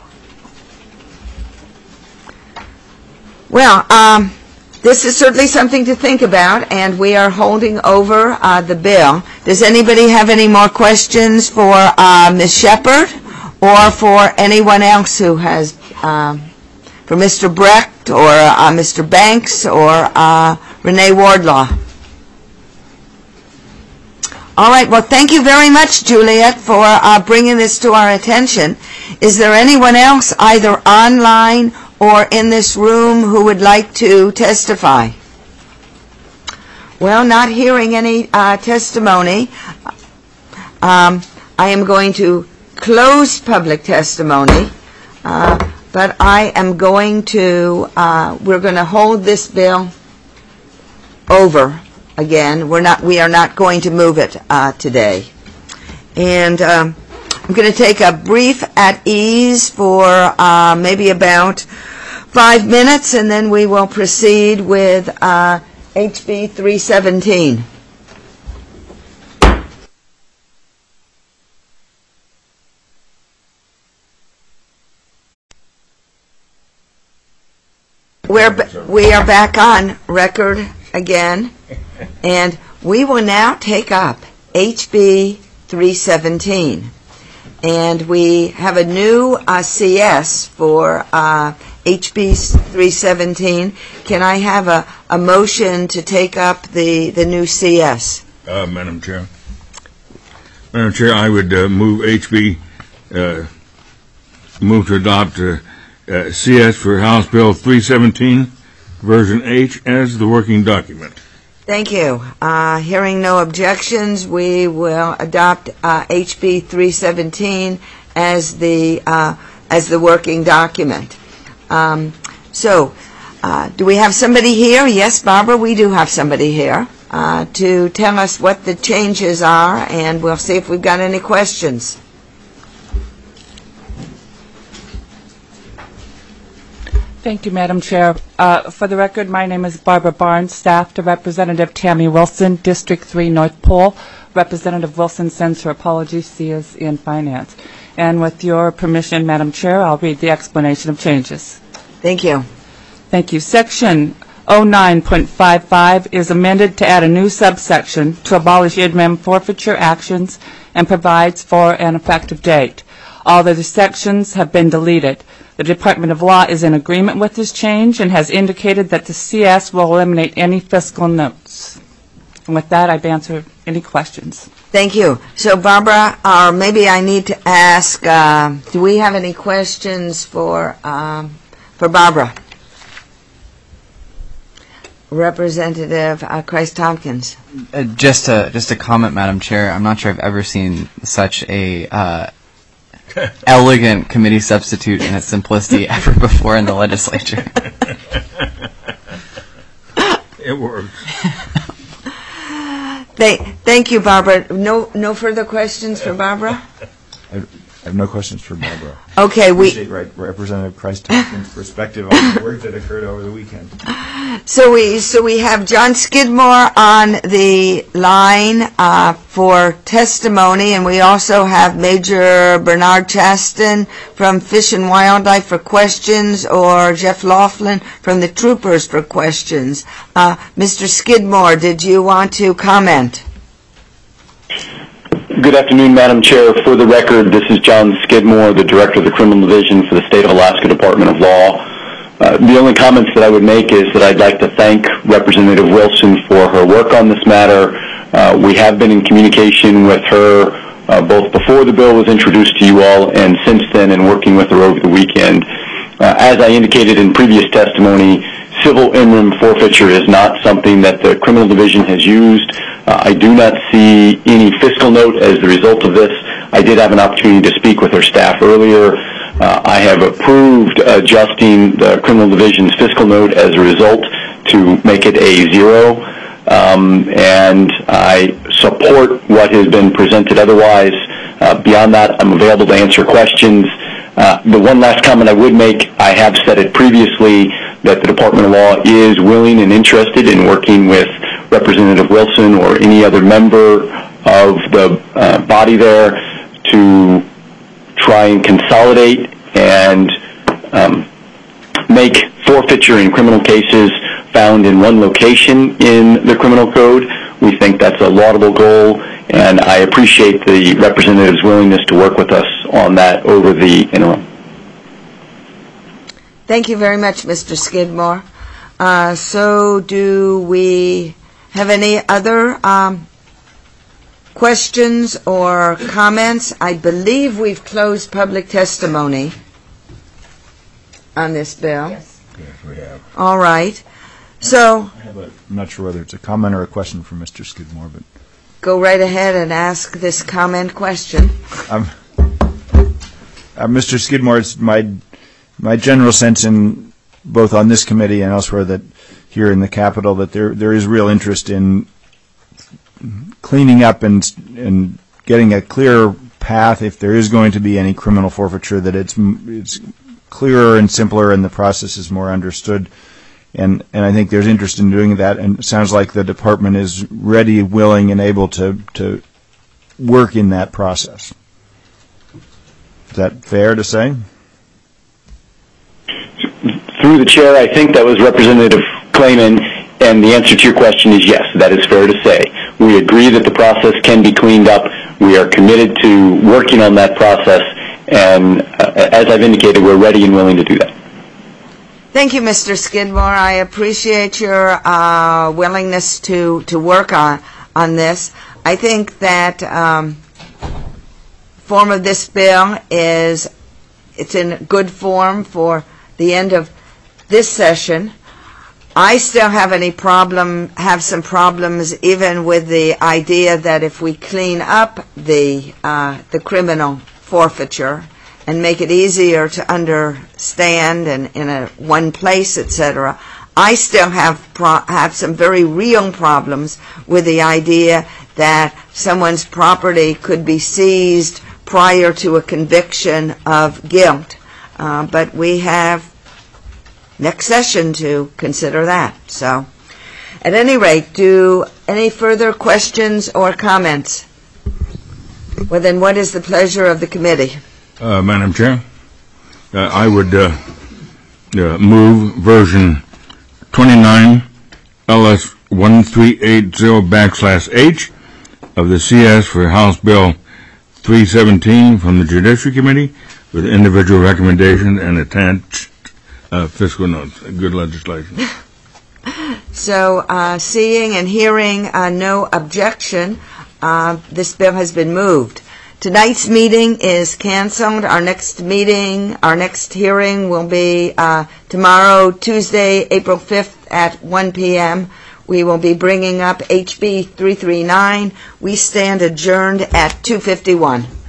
Well, um, this is certainly something to think about, and we are holding over uh, the bill. Does anybody have any more questions for uh, Miz Shepard or for anyone else who has, um, for Mister Brecht or uh, Mister Banks or uh, Renee Wardlaw? All right, well, thank you very much, Juliet, for uh, bringing this to our attention. Is there anyone else, either online or in this room, who would like to testify? Well, not hearing any uh, testimony, um, I am going to close public testimony, uh, but I am going to, uh, we're going to hold this bill over again. We're not, we are not going to move it uh, today. And um, I'm going to take a brief at ease for uh, maybe about five minutes, and then we will proceed with uh, H B three seventeen. We're, we are back on record again, and we will now take up H B three seventeen. And we have a new uh, C S for uh, H B three seventeen. Can I have a, a motion to take up the, the new C S? Uh, Madam Chair. Madam Chair, I would uh, move H B, uh, move to adopt uh, uh, C S for House Bill three seventeen, version H, as the working document. Thank you. Uh, hearing no objections, we will adopt uh, H B three seventeen as the uh, as the working document. Um, so, uh, do we have somebody here? Yes, Barbara, we do have somebody here. uh, to tell us what the changes are, and we'll see if we've got any questions. Thank you, Madam Chair. Uh, for the record, my name is Barbara Barnes, staff to Representative Tammy Wilson, District three, North Pole. Representative Wilson sends her apologies. She is in finance. And with your permission, Madam Chair, I'll read the explanation of changes. Thank you. Thank you. Section oh nine point five five is amended to add a new subsection to abolish in rem forfeiture actions and provides for an effective date. All other sections have been deleted. The Department of Law is in agreement with this change and has indicated that the C S will eliminate any fiscal notes. And with that, I've answered any questions. Thank you. So, Barbara, or maybe I need to ask, uh, do we have any questions for um, for Barbara? Representative uh, Christ-Tompkins. Uh, just a just a comment, Madam Chair. I'm not sure I've ever seen such a uh, elegant committee substitute in its simplicity ever before in the legislature. It works. Thank, thank you, Barbara. No, no further questions for Barbara? I I have no questions for Barbara. Okay, we. Appreciate right, Representative Christ-Tompkins' perspective on the work that occurred over the weekend. So we so we have John Skidmore on the line uh, for testimony, and we also have Major Bernard Chaston from Fish and Wildlife for questions, or Jeff Laughlin from the Troopers for questions. Uh, Mister Skidmore, did you want to comment? Good afternoon, Madam Chair. For the record, this is John Skidmore, the Director of the Criminal Division for the State of Alaska Department of Law. Uh, the only comments that I would make is that I'd like to thank Representative Wilson for her work on this matter. Uh, we have been in communication with her uh, both before the bill was introduced to you all and since then, and working with her over the weekend. Uh, as I indicated in previous testimony, civil in rem forfeiture is not something that the Criminal Division has used. Uh, I do not see any fiscal note as the result of this. I did have an opportunity to speak with her staff earlier. Uh, I have approved adjusting the Criminal Division's fiscal note as a result to make it a zero, um, and I support what has been presented otherwise. Uh, beyond that, I'm available to answer questions. Uh, the one last comment I would make, I have said it previously, that the Department of Law is willing and interested in working with Representative Wilson or any other member of the uh, body there to try and consolidate and um, make forfeiture in criminal cases found in one location in the criminal code. We think that's a laudable goal, and I appreciate the representative's willingness to work with us on that over the interim. Thank you very much, Mister Skidmore. Uh, so do we have any other um, questions or comments? I believe we've closed public testimony on this bill. Yes, we have. All right. So I have a, I'm not sure whether it's a comment or a question for Mister Skidmore, but go right ahead and ask this comment question. Um, uh, Mister Skidmore, it's my my general sense in both on this committee and elsewhere that here in the Capitol that there there is real interest in cleaning up and and getting a clear path if there is going to be any criminal forfeiture, that it's it's clearer and simpler and the process is more understood. And and I think there's interest in doing that, and it sounds like the department is ready, willing, and able to to work in that process. Is that fair to say? Through the chair, I think that was Representative Clayman, and the answer to your question is yes, that is fair to say. We agree that the process can be cleaned up. We are committed to working on that process, and uh, as I've indicated, we're ready and willing to do that. Thank you, Mister Skidmore. I appreciate your uh, willingness to, to work on on this. I think that um, form of this bill is it's in good form for the end of this session. I still have any problem, have some problems even with the idea that if we clean up the uh, the criminal forfeiture and make it easier to understand and in a one place, et cetera, I still have pro- have some very real problems with the idea that someone's property could be seized prior to a conviction of guilt. Uh, but we have next session to consider that. So, at any rate, do any further questions or comments? Well, then, what is the pleasure of the committee? Uh, Madam Chair, uh, I would uh, uh, move version twenty-nine L S one three eight zero backslash H of the C S for House Bill three seventeen from the Judiciary Committee with individual recommendation and attached uh, fiscal notes. Good legislation. So, uh, seeing and hearing uh, no objection, uh, this bill has been moved. Tonight's meeting is canceled. Our next meeting, our next hearing will be uh, tomorrow, Tuesday, April fifth at one p.m. We will be bringing up H B three thirty-nine. We stand adjourned at two fifty-one.